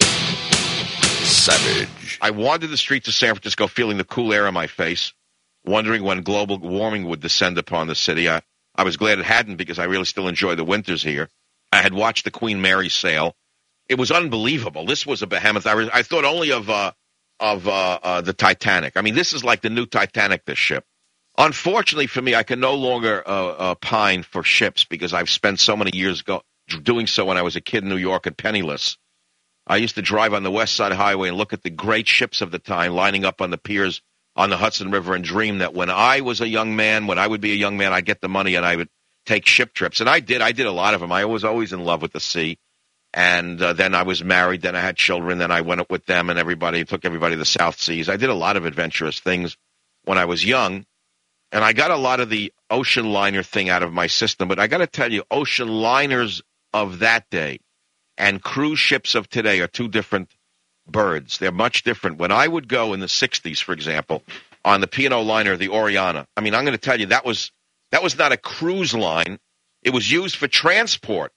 C: Savage. I wandered the streets of San Francisco feeling the cool air on my face, wondering when global warming would descend upon the city. I, I was glad it hadn't because I really still enjoy the winters here. I had watched the Queen Mary sail. It was unbelievable. This was a behemoth. I, was, I thought only of uh, of uh, uh, the Titanic. I mean, this is like the new Titanic, this ship. Unfortunately for me, I can no longer uh, uh, pine for ships because I've spent so many years go, doing so when I was a kid in New York and penniless. I used to drive on the West Side Highway and look at the great ships of the time lining up on the piers on the Hudson River and dream that when I was a young man, when I would be a young man, I'd get the money and I would take ship trips. And I did. I did a lot of them. I was always in love with the sea. And uh, then I was married, then I had children, then I went up with them and everybody, took everybody to the South Seas. I did a lot of adventurous things when I was young, and I got a lot of the ocean liner thing out of my system. But I got to tell you, ocean liners of that day and cruise ships of today are two different birds. They're much different. When I would go in the sixties, for example, on the P and O liner, the Oriana, I mean, I'm going to tell you, that was that was not a cruise line. It was used for transport.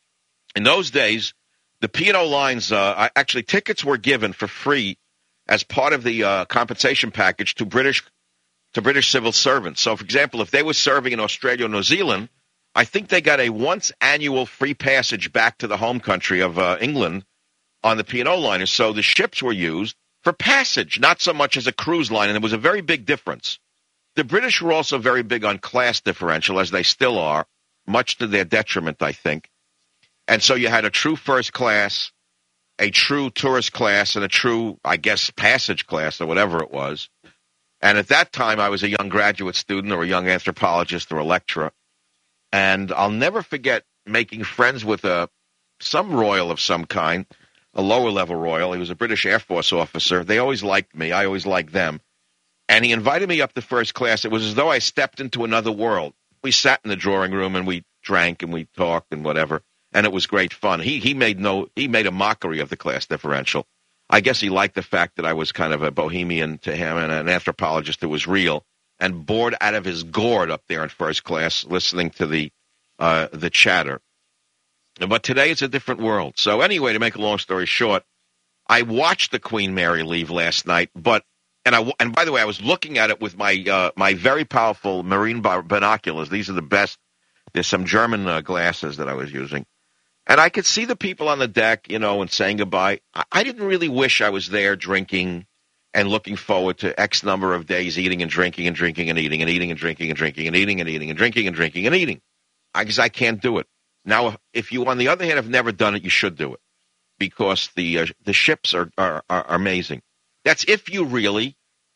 C: In those days, the P and O lines, uh, actually tickets were given for free as part of the uh, compensation package to British to British civil servants. So, for example, if they were serving in Australia or New Zealand, I think they got a once annual free passage back to the home country of uh, England on the P and O liners. So the ships were used for passage, not so much as a cruise line, and there was a very big difference. The British were also very big on class differential, as they still are, much to their detriment, I think. And so you had a true first class, a true tourist class, and a true, I guess, passage class or whatever it was. And at that time, I was a young graduate student or a young anthropologist or a lecturer. And I'll never forget making friends with a some royal of some kind, a lower-level royal. He was a British Air Force officer. They always liked me. I always liked them. And he invited me up to first class. It was as though I stepped into another world. We sat in the drawing room, and we drank, and we talked, and whatever. And it was great fun. He he made no he made a mockery of the class differential. I guess he liked the fact that I was kind of a bohemian to him and an anthropologist that was real, and bored out of his gourd up there in first class listening to the uh, the chatter. But today it's a different world. So anyway, to make a long story short, I watched the Queen Mary leave last night, but and I and by the way, I was looking at it with my uh, my very powerful marine binoculars. These are the best. There's some German uh, glasses that I was using. And I could see the people on the deck, you know, and saying goodbye. I, I didn't really wish I was there drinking and looking forward to X number of days eating and drinking and drinking and eating and eating and drinking and drinking and eating and eating and drinking and drinking and eating. I guess I can't do it. Now, if you, on the other hand, have never done it, you should do it because the uh, the ships are, are, are amazing. That's if you really,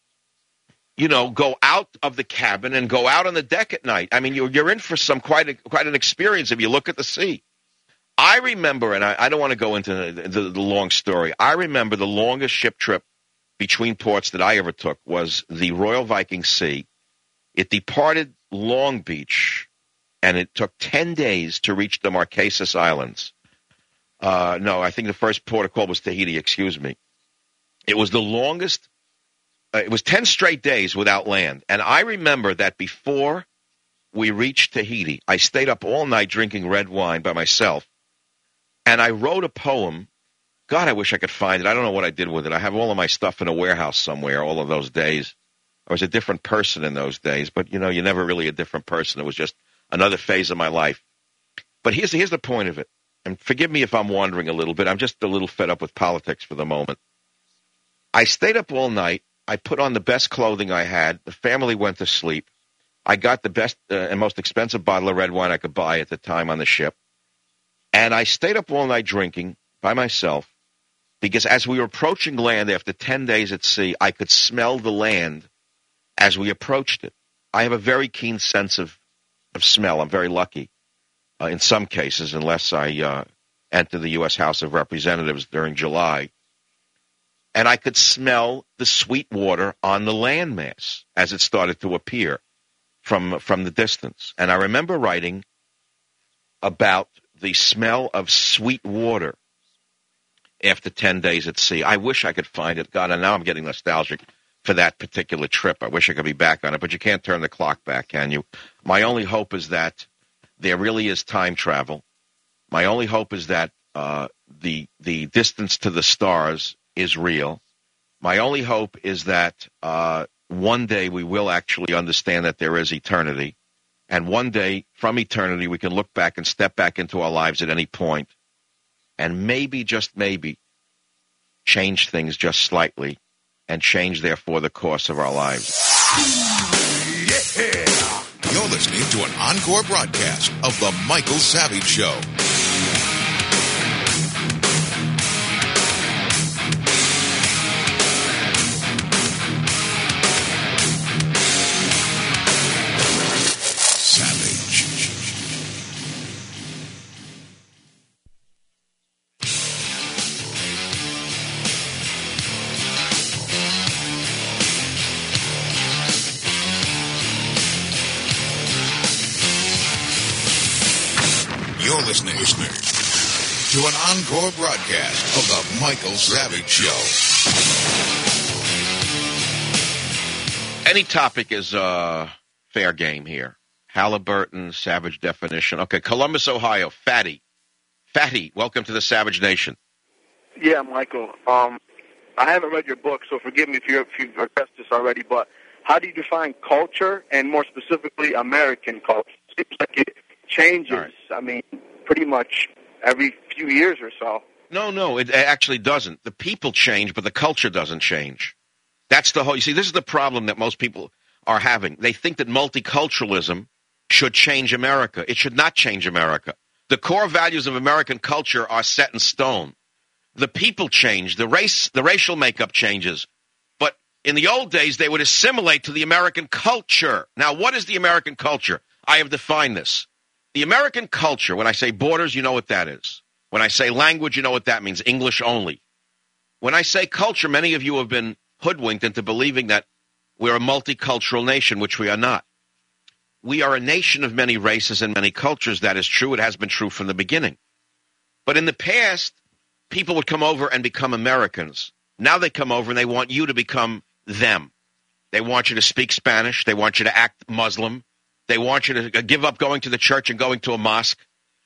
C: you know, go out of the cabin and go out on the deck at night. I mean, you're, you're in for some quite a, quite an experience if you look at the sea. I remember, and I, I don't want to go into the, the, the long story, I remember the longest ship trip between ports that I ever took was the Royal Viking Sea. It departed Long Beach, and it took ten days to reach the Marquesas Islands. Uh, no, I think the first port of call was Tahiti, excuse me. It was the longest, uh, it was ten straight days without land. And I remember that before we reached Tahiti, I stayed up all night drinking red wine by myself. And I wrote a poem. God, I wish I could find it. I don't know what I did with it. I have all of my stuff in a warehouse somewhere, all of those days. I was a different person in those days, but, you know, you're never really a different person. It was just another phase of my life. But here's, here's the point of it. And forgive me if I'm wandering a little bit. I'm just a little fed up with politics for the moment. I stayed up all night. I put on the best clothing I had. The family went to sleep. I got the best uh, and most expensive bottle of red wine I could buy at the time on the ship. And I stayed up all night drinking by myself because as we were approaching land after ten days at sea, I could smell the land as we approached it. I have a very keen sense of, of smell. I'm very lucky uh, in some cases, unless I uh, enter the U S House of Representatives during July. And I could smell the sweet water on the landmass as it started to appear from, from the distance. And I remember writing about the smell of sweet water after ten days at sea. I wish I could find it. God, and now I'm getting nostalgic for that particular trip. I wish I could be back on it, but you can't turn the clock back, can you? My only hope is that there really is time travel. My only hope is that uh, the the distance to the stars is real. My only hope is that uh, one day we will actually understand that there is eternity. And one day, from eternity, we can look back and step back into our lives at any point and maybe, just maybe, change things just slightly and change, therefore, the course of our lives.
A: Yeah! You're listening to an encore broadcast of The Michael Savage Show. You're listening, listening to an encore broadcast of The Michael Savage Show.
C: Any topic is uh, fair game here. Halliburton, Savage definition. Okay, Columbus, Ohio, Fatty. Fatty, welcome to the Savage Nation.
O: Yeah, Michael. Um, I haven't read your book, so forgive me if, you're, if you've addressed this already, but how do you define culture, and more specifically, American culture? It seems like it changes, right. I mean, pretty much every few years or so.
C: No, no, it actually doesn't. The people change, but the culture doesn't change. That's the whole, you see, this is the problem that most people are having. They think that multiculturalism should change America. It should not change America. The core values of American culture are set in stone. The people change, the race, the racial makeup changes. But in the old days, they would assimilate to the American culture. Now, what is the American culture? I have defined this. The American culture, when I say borders, you know what that is. When I say language, you know what that means, English only. When I say culture, many of you have been hoodwinked into believing that we're a multicultural nation, which we are not. We are a nation of many races and many cultures. That is true. It has been true from the beginning. But in the past, people would come over and become Americans. Now they come over and they want you to become them. They want you to speak Spanish. They want you to act Muslim. They want you to give up going to the church and going to a mosque.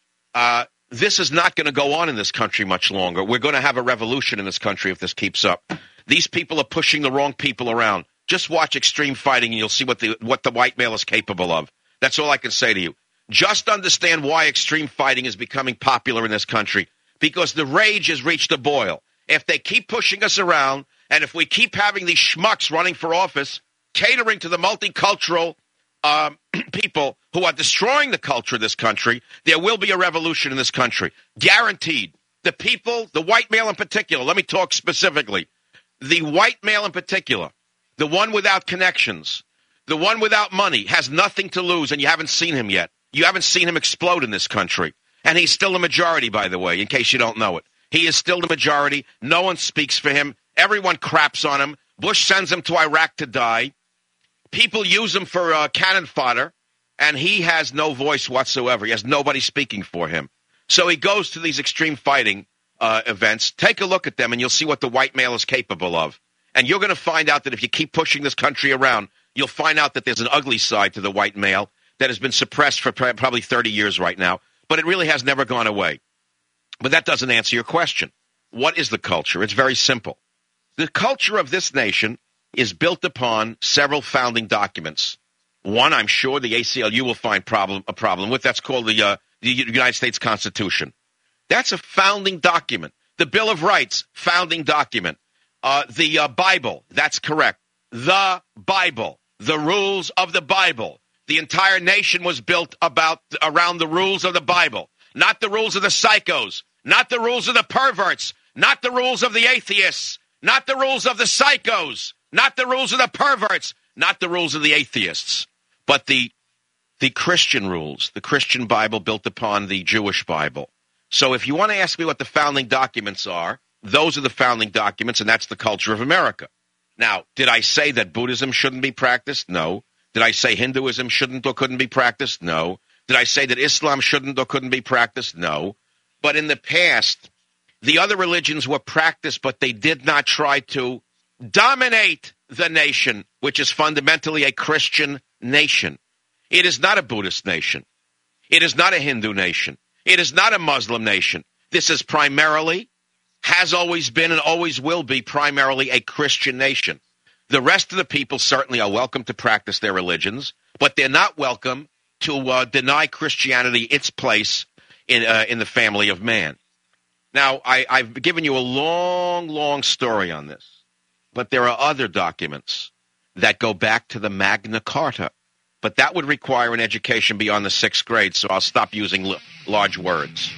C: Uh, this is not going to go on in this country much longer. We're going to have a revolution in this country if this keeps up. These people are pushing the wrong people around. Just watch extreme fighting and you'll see what the what the white male is capable of. That's all I can say to you. Just understand why extreme fighting is becoming popular in this country, because the rage has reached a boil. If they keep pushing us around, and if we keep having these schmucks running for office, catering to the multicultural um, people who are destroying the culture of this country, there will be a revolution in this country. Guaranteed. The people, the white male in particular, let me talk specifically. The white male in particular, the one without connections, the one without money, has nothing to lose, and you haven't seen him yet. You haven't seen him explode in this country. And he's still the majority, by the way, in case you don't know it. He is still the majority. No one speaks for him. Everyone craps on him. Bush sends him to Iraq to die. People use him for uh, cannon fodder, and he has no voice whatsoever. He has nobody speaking for him. So he goes to these extreme fighting uh, events. Take a look at them, and you'll see what the white male is capable of. And you're going to find out that if you keep pushing this country around, you'll find out that there's an ugly side to the white male that has been suppressed for pr- probably thirty years right now, but it really has never gone away. But that doesn't answer your question. What is the culture? It's very simple. The culture of this nation is built upon several founding documents. One, I'm sure the A C L U will find problem, a problem with. That's called the, uh, the United States Constitution. That's a founding document. The Bill of Rights, founding document. Uh, the uh, Bible, that's correct. The Bible, the rules of the Bible. The entire nation was built about around the rules of the Bible, not the rules of the psychos, not the rules of the perverts, not the rules of the atheists, not the rules of the psychos, not the rules of the perverts, not the rules of the atheists, but the the Christian rules, the Christian Bible built upon the Jewish Bible. So if you want to ask me what the founding documents are, those are the founding documents, and that's the culture of America. Now, did I say that Buddhism shouldn't be practiced? No. Did I say Hinduism shouldn't or couldn't be practiced? No. Did I say that Islam shouldn't or couldn't be practiced? No. But in the past, the other religions were practiced, but they did not try to dominate the nation, which is fundamentally a Christian nation. It is not a Buddhist nation. It is not a Hindu nation. It is not a Muslim nation. This is primarily, has always been and always will be primarily a Christian nation. The rest of the people certainly are welcome to practice their religions, but they're not welcome to uh, deny Christianity its place in uh, in the family of man. Now, I, I've given you a long, long story on this, but there are other documents that go back to the Magna Carta, but that would require an education beyond the sixth grade, so I'll stop using l- large words.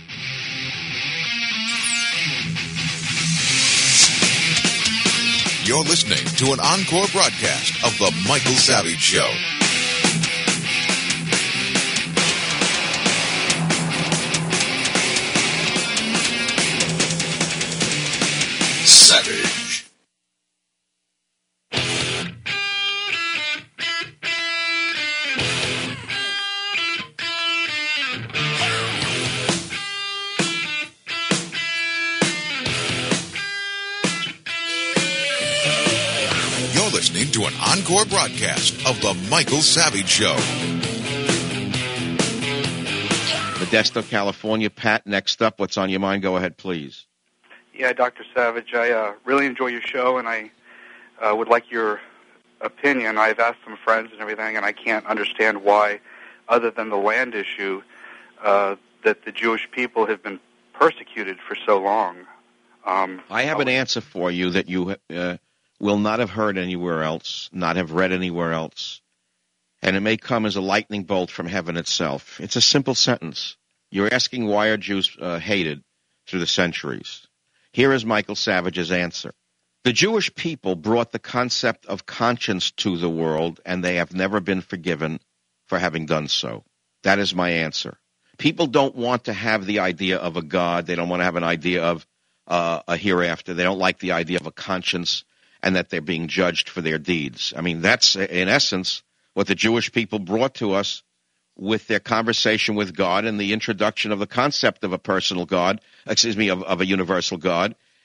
A: You're listening to an encore broadcast of The Michael Savage Show. Savage. Listening to an encore broadcast of The Michael Savage Show.
C: Modesto, California. Pat, next up. What's on your mind? Go ahead, please.
P: Yeah, Doctor Savage, I uh, really enjoy your show, and I uh, would like your opinion. I've asked some friends and everything, and I can't understand why, other than the land issue, uh, that the Jewish people have been persecuted for so long. Um,
C: I have an answer for you that you... Uh, will not have heard anywhere else, not have read anywhere else, and it may come as a lightning bolt from heaven itself. It's a simple sentence. You're asking why are Jews uh, hated through the centuries. Here is Michael Savage's answer. The Jewish people brought the concept of conscience to the world, and they have never been forgiven for having done so. That is my answer. People don't want to have the idea of a God. They don't want to have an idea of uh, a hereafter. They don't like the idea of a conscience and that they're being judged for their deeds. I mean, that's, in essence, what the Jewish people brought to us with their conversation with God and the introduction of the concept of a personal God, excuse me, of, of a universal God,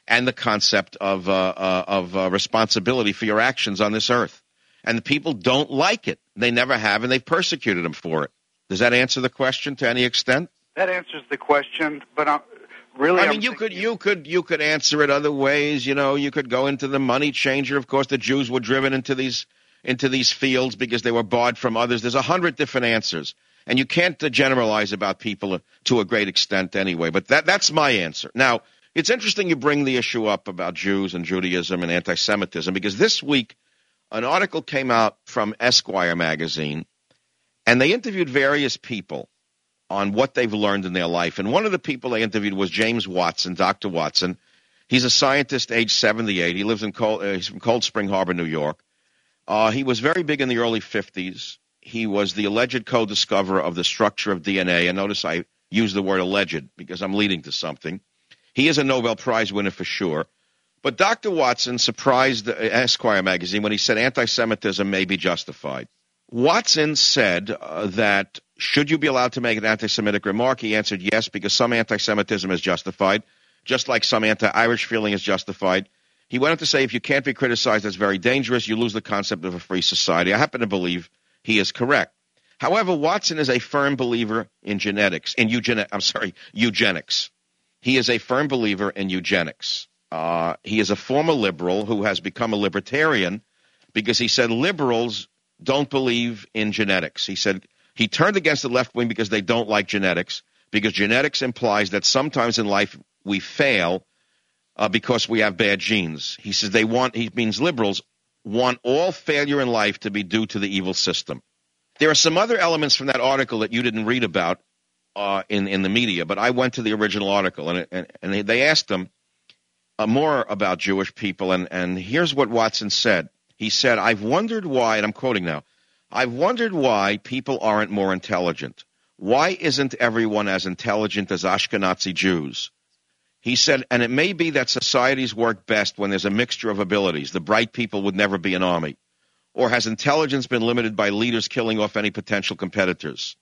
C: and the concept of, uh, uh, of uh, responsibility for your actions on this earth. And the people don't like it. They never have, and they've persecuted them for it. Does that answer the question to any extent?
P: That answers the question, but I'm, really,
C: I mean,
P: I'm
C: you
P: thinking,
C: could, you could, you could answer it other ways. You know, you could go into the money changer. Of course, the Jews were driven into these into these fields because they were barred from others. There's a hundred different answers, and you can't uh, generalize about people to a great extent anyway. But that that's my answer. Now, it's interesting you bring the issue up about Jews and Judaism and anti-Semitism, because this week an article came out from Esquire magazine, and they interviewed various people on what they've learned in their life. And one of the people they interviewed was James Watson, Doctor Watson. He's a scientist, age seventy-eight. He lives in Cold, uh, he's from Cold Spring Harbor, New York. Uh, he was very big in the early fifties. He was the alleged co-discoverer of the structure of D N A. And notice I use the word alleged because I'm leading to something. He is a Nobel Prize winner for sure. But Doctor Watson surprised Esquire magazine when he said anti-Semitism may be justified. Watson said uh, that should you be allowed to make an anti-Semitic remark, he answered yes, because some anti-Semitism is justified, just like some anti-Irish feeling is justified. He went on to say if you can't be criticized, that's very dangerous. You lose the concept of a free society. I happen to believe he is correct. However, Watson is a firm believer in genetics, in eugen- I'm sorry, eugenics. He is a firm believer in eugenics. Uh, he is a former liberal who has become a libertarian because he said liberals don't believe in genetics. He said he turned against the left wing because they don't like genetics, because genetics implies that sometimes in life we fail uh, because we have bad genes. He says they want, he means liberals want all failure in life to be due to the evil system. There are some other elements from that article that you didn't read about uh, in, in the media, but I went to the original article, and, and, and they asked them uh, more about Jewish people, and, and here's what Watson said. He said, I've wondered why, and I'm quoting now, I've wondered why people aren't more intelligent. Why isn't everyone as intelligent as Ashkenazi Jews? He said, and it may be that societies work best when there's a mixture of abilities. The bright people would never be an army. Or has intelligence been limited by leaders killing off any potential competitors?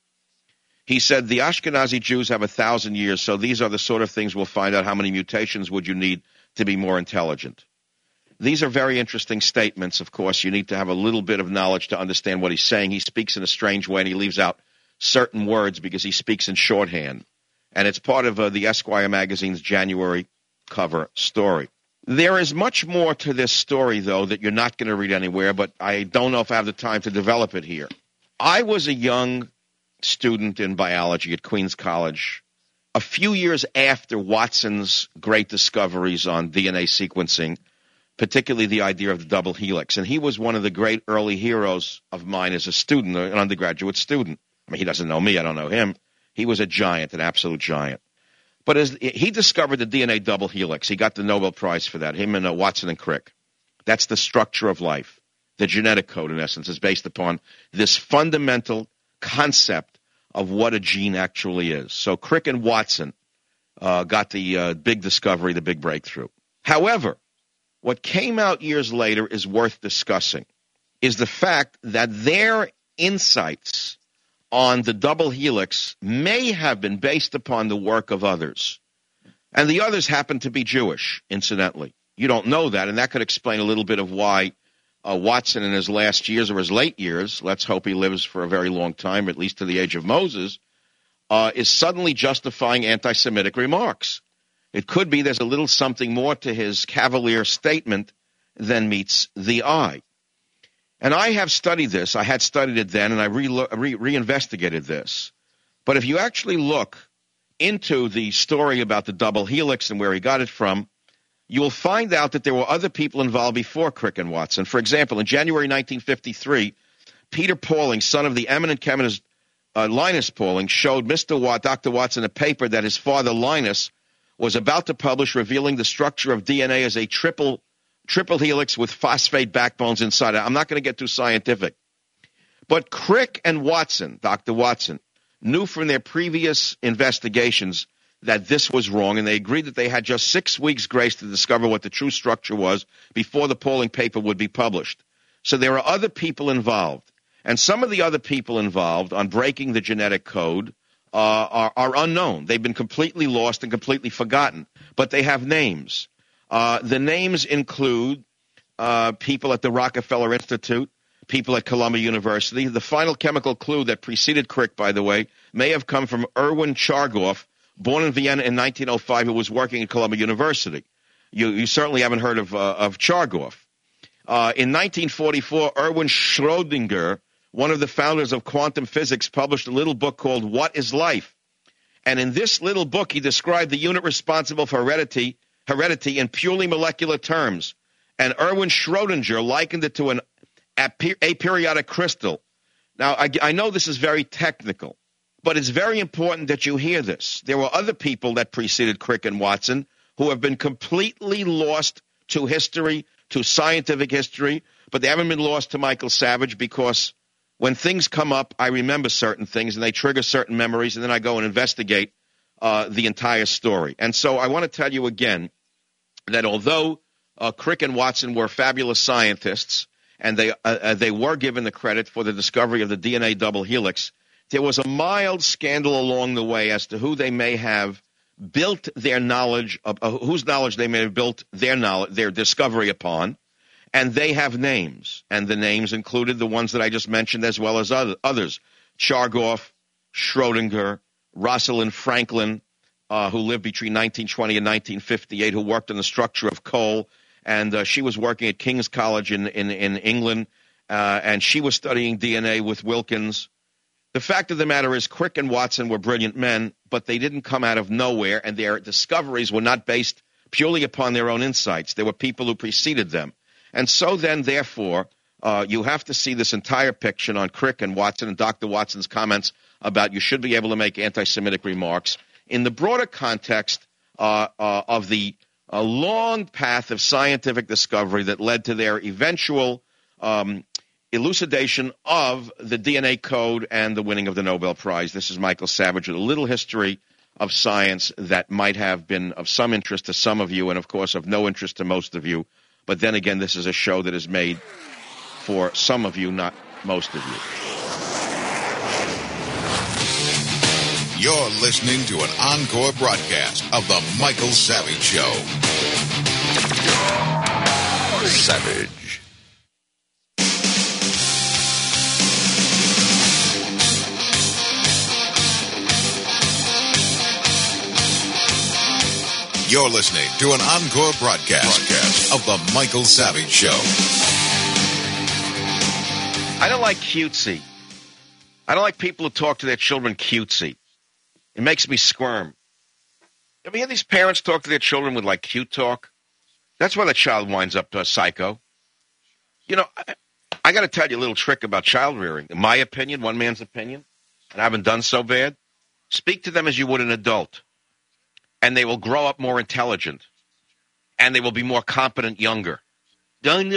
C: He said, the Ashkenazi Jews have a thousand years, so these are the sort of things we'll find out. How many mutations would you need to be more intelligent? These are very interesting statements. Of course, you need to have a little bit of knowledge to understand what he's saying. He speaks in a strange way, and he leaves out certain words because he speaks in shorthand. And it's part of uh, the Esquire magazine's January cover story. There is much more to this story, though, that you're not going to read anywhere, but I don't know if I have the time to develop it here. I was a young student in biology at Queens College a few years after Watson's great discoveries on D N A sequencing, particularly the idea of the double helix. And he was one of the great early heroes of mine as a student, an undergraduate student. I mean, he doesn't know me. I don't know him. He was a giant, an absolute giant. But as he discovered the D N A double helix, he got the Nobel Prize for that, him and uh, Watson and Crick. That's the structure of life. The genetic code, in essence, is based upon this fundamental concept of what a gene actually is. So Crick and Watson uh, got the uh, big discovery, the big breakthrough. However, what came out years later is worth discussing, is the fact that their insights on the double helix may have been based upon the work of others. And the others happen to be Jewish, incidentally. You don't know that, and that could explain a little bit of why uh, Watson in his last years or his late years, let's hope he lives for a very long time, at least to the age of Moses, uh, is suddenly justifying anti-Semitic remarks. It could be there's a little something more to his cavalier statement than meets the eye. And I have studied this. I had studied it then, and I re- re- reinvestigated this. But if you actually look into the story about the double helix and where he got it from, you will find out that there were other people involved before Crick and Watson. For example, in January nineteen fifty-three, Peter Pauling, son of the eminent chemist uh, Linus Pauling, showed Mister Watt, Doctor Watson, a paper that his father Linus was about to publish, revealing the structure of D N A as a triple triple helix with phosphate backbones inside it. I'm not going to get too scientific. But Crick and Watson, Doctor Watson, knew from their previous investigations that this was wrong, and they agreed that they had just six weeks' grace to discover what the true structure was before the Pauling paper would be published. So there are other people involved. And some of the other people involved on breaking the genetic code uh, are, are unknown. They've been completely lost and completely forgotten. But they have names. Uh, the names include uh, people at the Rockefeller Institute, people at Columbia University. The final chemical clue that preceded Crick, by the way, may have come from Erwin Chargaff, born in Vienna in nineteen oh five, who was working at Columbia University. You, you certainly haven't heard of, uh, of Chargaff. Uh, in nineteen forty-four, Erwin Schrödinger, one of the founders of quantum physics, published a little book called What is Life? And in this little book, he described the unit responsible for heredity, heredity in purely molecular terms. And Erwin Schrödinger likened it to an aperiodic crystal. Now, I, I know this is very technical, but it's very important that you hear this. There were other people that preceded Crick and Watson who have been completely lost to history, to scientific history, but they haven't been lost to Michael Savage, because when things come up, I remember certain things, and they trigger certain memories, and then I go and investigate uh, the entire story. And so I want to tell you again that although uh, Crick and Watson were fabulous scientists, and they uh, they were given the credit for the discovery of the D N A double helix, there was a mild scandal along the way as to who they may have built their knowledge of, uh, whose knowledge they may have built their knowledge, their discovery upon, and they have names, and the names included the ones that I just mentioned as well as other, others: Chargaff, Schrödinger, Rosalind Franklin, uh, who lived between nineteen twenty and nineteen fifty-eight, who worked on the structure of coal, and uh, she was working at King's College in in, in England, uh, and she was studying D N A with Wilkins. The fact of the matter is, Crick and Watson were brilliant men, but they didn't come out of nowhere, and their discoveries were not based purely upon their own insights. There were people who preceded them. And so then, therefore, uh, you have to see this entire picture on Crick and Watson and Doctor Watson's comments about you should be able to make anti-Semitic remarks in the broader context uh, uh, of the uh, long path of scientific discovery that led to their eventual um elucidation of the D N A code and the winning of the Nobel Prize. This is Michael Savage with a little history of science that might have been of some interest to some of you and, of course, of no interest to most of you. But then again, this is a show that is made for some of you, not most of you.
A: You're listening to an encore broadcast of The Michael Savage Show. Savage. You're listening to an encore broadcast, broadcast of The Michael Savage Show.
C: I don't like cutesy. I don't like people who talk to their children cutesy. It makes me squirm. Ever hear these parents talk to their children with, like, cute talk? That's why the child winds up uh, psycho. You know, I, I got to tell you a little trick about child rearing. In my opinion, one man's opinion, and I haven't done so bad, speak to them as you would an adult. And they will grow up more intelligent. And they will be more competent younger. You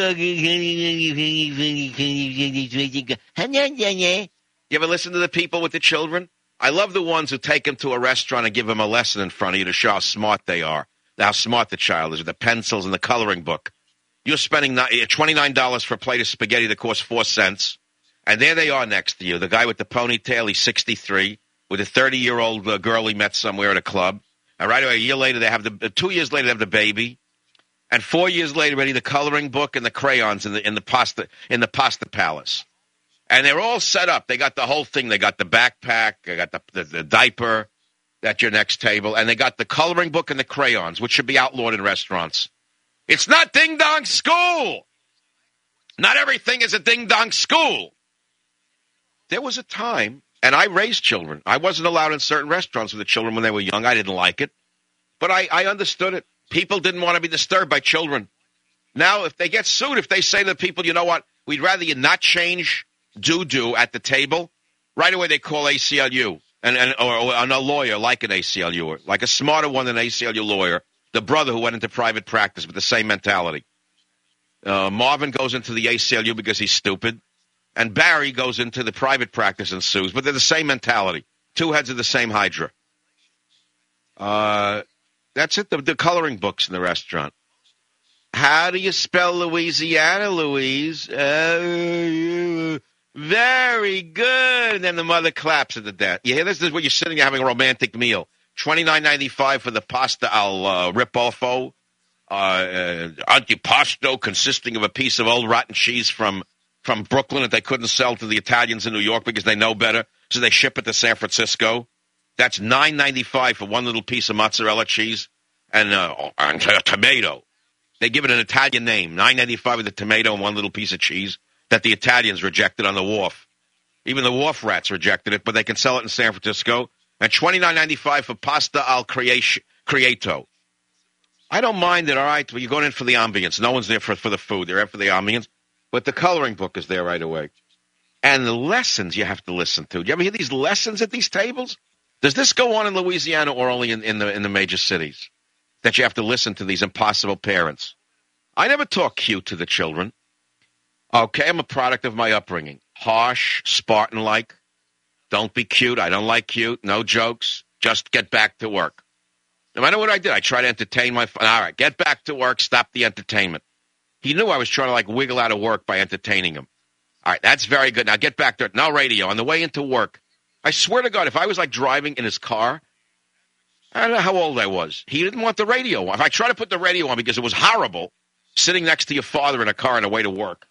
C: ever listen to the people with the children? I love the ones who take them to a restaurant and give them a lesson in front of you to show how smart they are, how smart the child is, with the pencils and the coloring book. You're spending twenty-nine dollars for a plate of spaghetti that costs four cents. And there they are next to you. The guy with the ponytail, he's sixty-three, with a thirty-year-old uh, girl he met somewhere at a club. And right away, a year later, they have the two years later they have the baby, and four years later, ready the coloring book and the crayons in the in the pasta in the pasta palace, and they're all set up. They got the whole thing. They got the backpack, they got the, the the diaper at your next table, and they got the coloring book and the crayons, which should be outlawed in restaurants. It's not ding dong school. Not everything is a ding dong school. There was a time. And I raised children. I wasn't allowed in certain restaurants with the children when they were young. I didn't like it. But I, I understood it. People didn't want to be disturbed by children. Now, if they get sued, if they say to the people, you know what, we'd rather you not change doo-doo at the table, right away they call A C L U and, and or, or a lawyer like an A C L U, like a smarter one than an A C L U lawyer, the brother who went into private practice with the same mentality. Uh, Marvin goes into the A C L U because he's stupid. And Barry goes into the private practice and sues, but they're the same mentality. Two heads of the same hydra. Uh, that's it, the, the coloring books in the restaurant. How do you spell Louisiana, Louise? Uh, very good. And then the mother claps at the desk. You hear this? This is where you're sitting having a romantic meal. twenty-nine ninety-five for the pasta al uh, ripolfo. Uh, uh, antipasto consisting of a piece of old rotten cheese from, from Brooklyn that they couldn't sell to the Italians in New York because they know better, so they ship it to San Francisco. That's nine ninety-five for one little piece of mozzarella cheese and, uh, and a tomato. They give it an Italian name, nine ninety-five with a tomato and one little piece of cheese that the Italians rejected on the wharf. Even the wharf rats rejected it, but they can sell it in San Francisco. And twenty-nine ninety-five for pasta al Creato. I don't mind it, all right, but you're going in for the ambience. No one's there for, for the food. They're in for the ambience. But the coloring book is there right away. And the lessons you have to listen to. Do you ever hear these lessons at these tables? Does this go on in Louisiana or only in, in the in the major cities? That you have to listen to these impossible parents. I never talk cute to the children. Okay, I'm a product of my upbringing. Harsh, Spartan-like. Don't be cute. I don't like cute. No jokes. Just get back to work. No matter what I did, I try to entertain my... All right, get back to work. Stop the entertainment. He knew I was trying to, like, wiggle out of work by entertaining him. All right, that's very good. Now get back to it. No radio. On the way into work. I swear to God, if I was, like, driving in his car, I don't know how old I was. He didn't want the radio on. If I tried to put the radio on because it was horrible, sitting next to your father in a car on the way to work,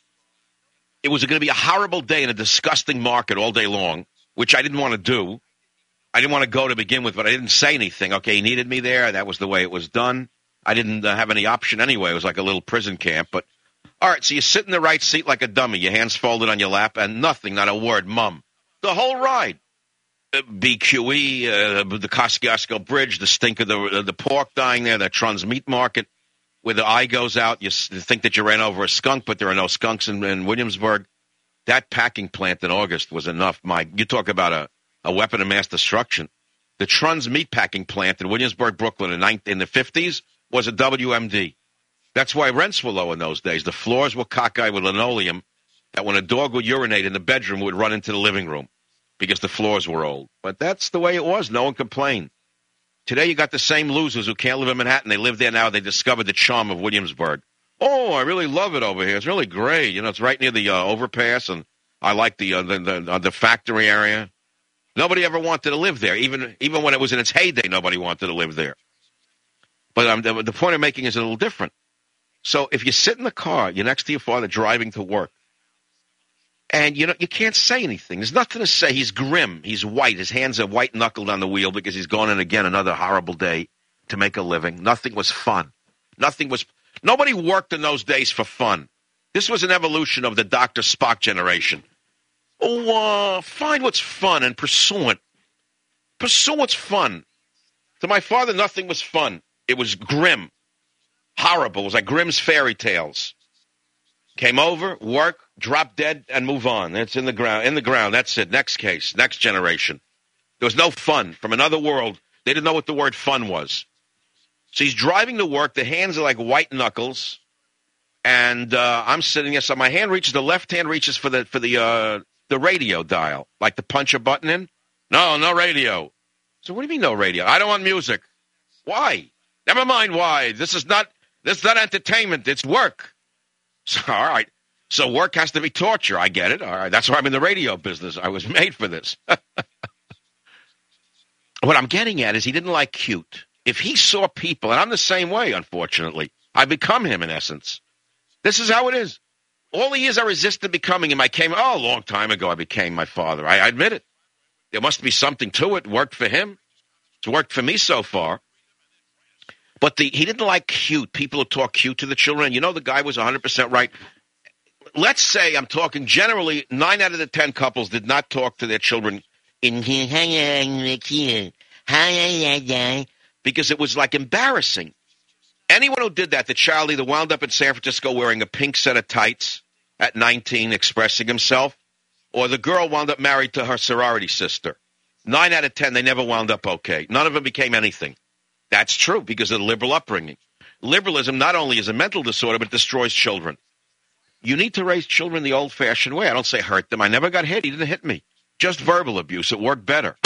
C: it was going to be a horrible day in a disgusting market all day long, which I didn't want to do. I didn't want to go to begin with, but I didn't say anything. Okay, he needed me there. That was the way it was done. I didn't uh, have any option anyway. It was like a little prison camp. But, all right, so you sit in the right seat like a dummy, your hands folded on your lap, and nothing, not a word, mum. The whole ride. Uh, B Q E, uh, the Kosciuszko Bridge, the stink of the, uh, the pork dying there, the Trun's Meat Market, where the eye goes out. You think that you ran over a skunk, but there are no skunks in, in Williamsburg. That packing plant in August was enough. My, you talk about a, a weapon of mass destruction. The Trun's meat packing plant in Williamsburg, Brooklyn in, ninth, in the fifties was a W M D. That's why rents were low in those days. The floors were cockeyed with linoleum that when a dog would urinate in the bedroom, would run into the living room because the floors were old. But that's the way it was. No one complained. Today you got the same losers who can't live in Manhattan. They live there now. They discovered the charm of Williamsburg. Oh, I really love it over here. It's really great. You know, it's right near the uh, overpass, and I like the uh, the the, uh, the factory area. Nobody ever wanted to live there, even even when it was in its heyday. Nobody wanted to live there. But um, the, the point I'm making is a little different. So if you sit in the car, you're next to your father driving to work, and you know you can't say anything. There's nothing to say. He's grim. He's white. His hands are white knuckled on the wheel because he's gone in again another horrible day to make a living. Nothing was fun. Nothing was. Nobody worked in those days for fun. This was an evolution of the Doctor Spock generation. Oh, uh, find what's fun and pursue it. Pursue what's fun. To my father, nothing was fun. It was grim, horrible. It was like Grimm's fairy tales. Came over, work, drop dead, and move on. It's in the ground. In the ground. That's it. Next case. Next generation. There was no fun. From another world. They didn't know what the word fun was. So he's driving to work. The hands are like white knuckles, and uh, I'm sitting there. So my hand reaches. The left hand reaches for the for the uh, the radio dial, like to punch a button in. No, no radio. So what do you mean no radio? I don't want music. Why? Never mind why. This is not this is not entertainment. It's work. So all right. So work has to be torture. I get it. All right. That's why I'm in the radio business. I was made for this. What I'm getting at is he didn't like cute. If he saw people, and I'm the same way, unfortunately, I become him in essence. This is how it is. All the years I resisted becoming him, I came, oh, a long time ago I became my father. I, I admit it. There must be something to it. It worked for him. It's worked for me so far. But the, he didn't like cute. People who talk cute to the children. You know, the guy was one hundred percent right. Let's say, I'm talking generally, nine out of the ten couples did not talk to their children in because it was like embarrassing. Anyone who did that, the child either wound up in San Francisco wearing a pink set of tights at nineteen expressing himself, or the girl wound up married to her sorority sister. Nine out of ten, they never wound up okay. None of them became anything. That's true because of the liberal upbringing. Liberalism not only is a mental disorder, but destroys children. You need to raise children the old-fashioned way. I don't say hurt them. I never got hit. He didn't hit me. Just verbal abuse. It worked better.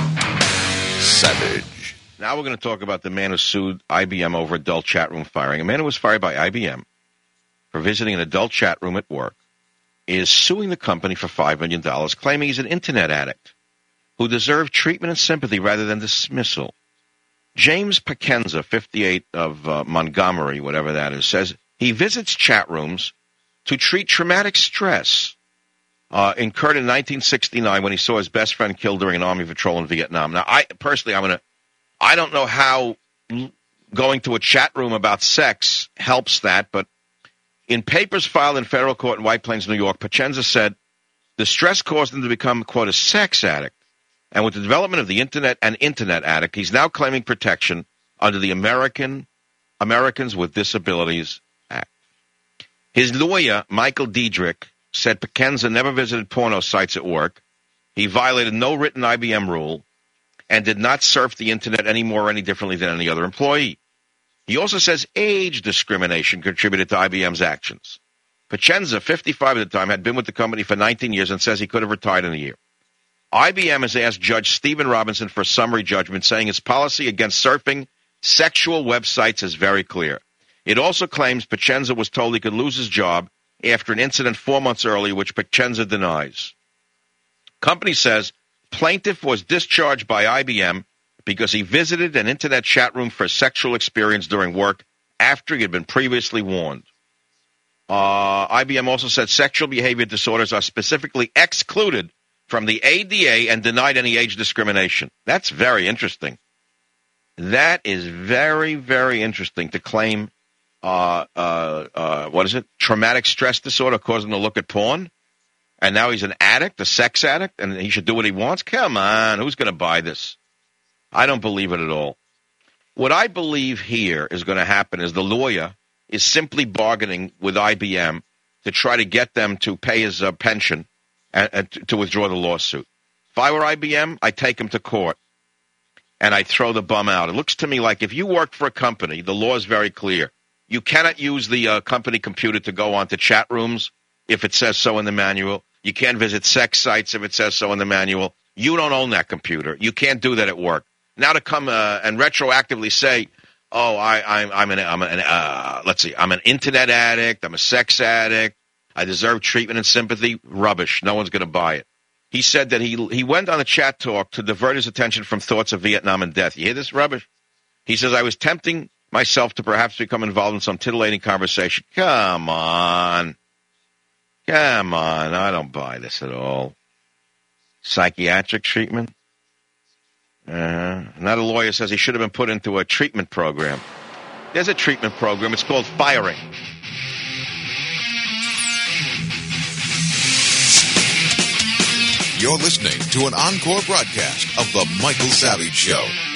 B: Savage.
C: Now we're going to talk about the man who sued I B M over adult chat room firing. A man who was fired by I B M for visiting an adult chat room at work is suing the company for five million dollars, claiming he's an internet addict who deserved treatment and sympathy rather than dismissal. James Pacenza, fifty-eight, of uh, Montgomery, whatever that is, says he visits chat rooms to treat traumatic stress uh, incurred in nineteen sixty-nine when he saw his best friend killed during an Army patrol in Vietnam. Now, I personally, I'm gonna, I don't know how going to a chat room about sex helps that, but in papers filed in federal court in White Plains, New York, Pacenza said the stress caused him to become, quote, a sex addict. And with the development of the Internet and Internet addict, he's now claiming protection under the American Americans with Disabilities Act. His lawyer, Michael Diedrich, said Pacenza never visited porno sites at work. He violated no written I B M rule and did not surf the Internet any more or any differently than any other employee. He also says age discrimination contributed to I B M's actions. Pacenza, fifty-five at the time, had been with the company for nineteen years and says he could have retired in a year. I B M has asked Judge Stephen Robinson for a summary judgment, saying its policy against surfing sexual websites is very clear. It also claims Pacenza was told he could lose his job after an incident four months earlier, which Pacenza denies. Company says plaintiff was discharged by I B M because he visited an Internet chat room for a sexual experience during work after he had been previously warned. Uh, I B M also said sexual behavior disorders are specifically excluded from the A D A and denied any age discrimination. That's very interesting. That is very, very interesting to claim, uh, uh, uh, what is it, traumatic stress disorder causing him to look at porn, and now he's an addict, a sex addict, and he should do what he wants? Come on, who's going to buy this? I don't believe it at all. What I believe here is going to happen is the lawyer is simply bargaining with I B M to try to get them to pay his uh, pension and, and to withdraw the lawsuit. If I were I B M, I'd take him to court and I'd throw the bum out. It looks to me like if you work for a company, the law is very clear. You cannot use the uh, company computer to go onto chat rooms if it says so in the manual. You can't visit sex sites if it says so in the manual. You don't own that computer. You can't do that at work. Now to come uh, and retroactively say, oh, I, I'm, I'm an, I'm an uh, let's see, I'm an internet addict, I'm a sex addict, I deserve treatment and sympathy. Rubbish. No one's going to buy it. He said that he he went on a chat talk to divert his attention from thoughts of Vietnam and death. You hear this rubbish? He says, I was tempting myself to perhaps become involved in some titillating conversation. Come on. Come on. I don't buy this at all. Psychiatric treatment? Uh, another lawyer says he should have been put into a treatment program. There's a treatment program. It's called firing.
A: You're listening to an encore broadcast of The Michael Savage Show.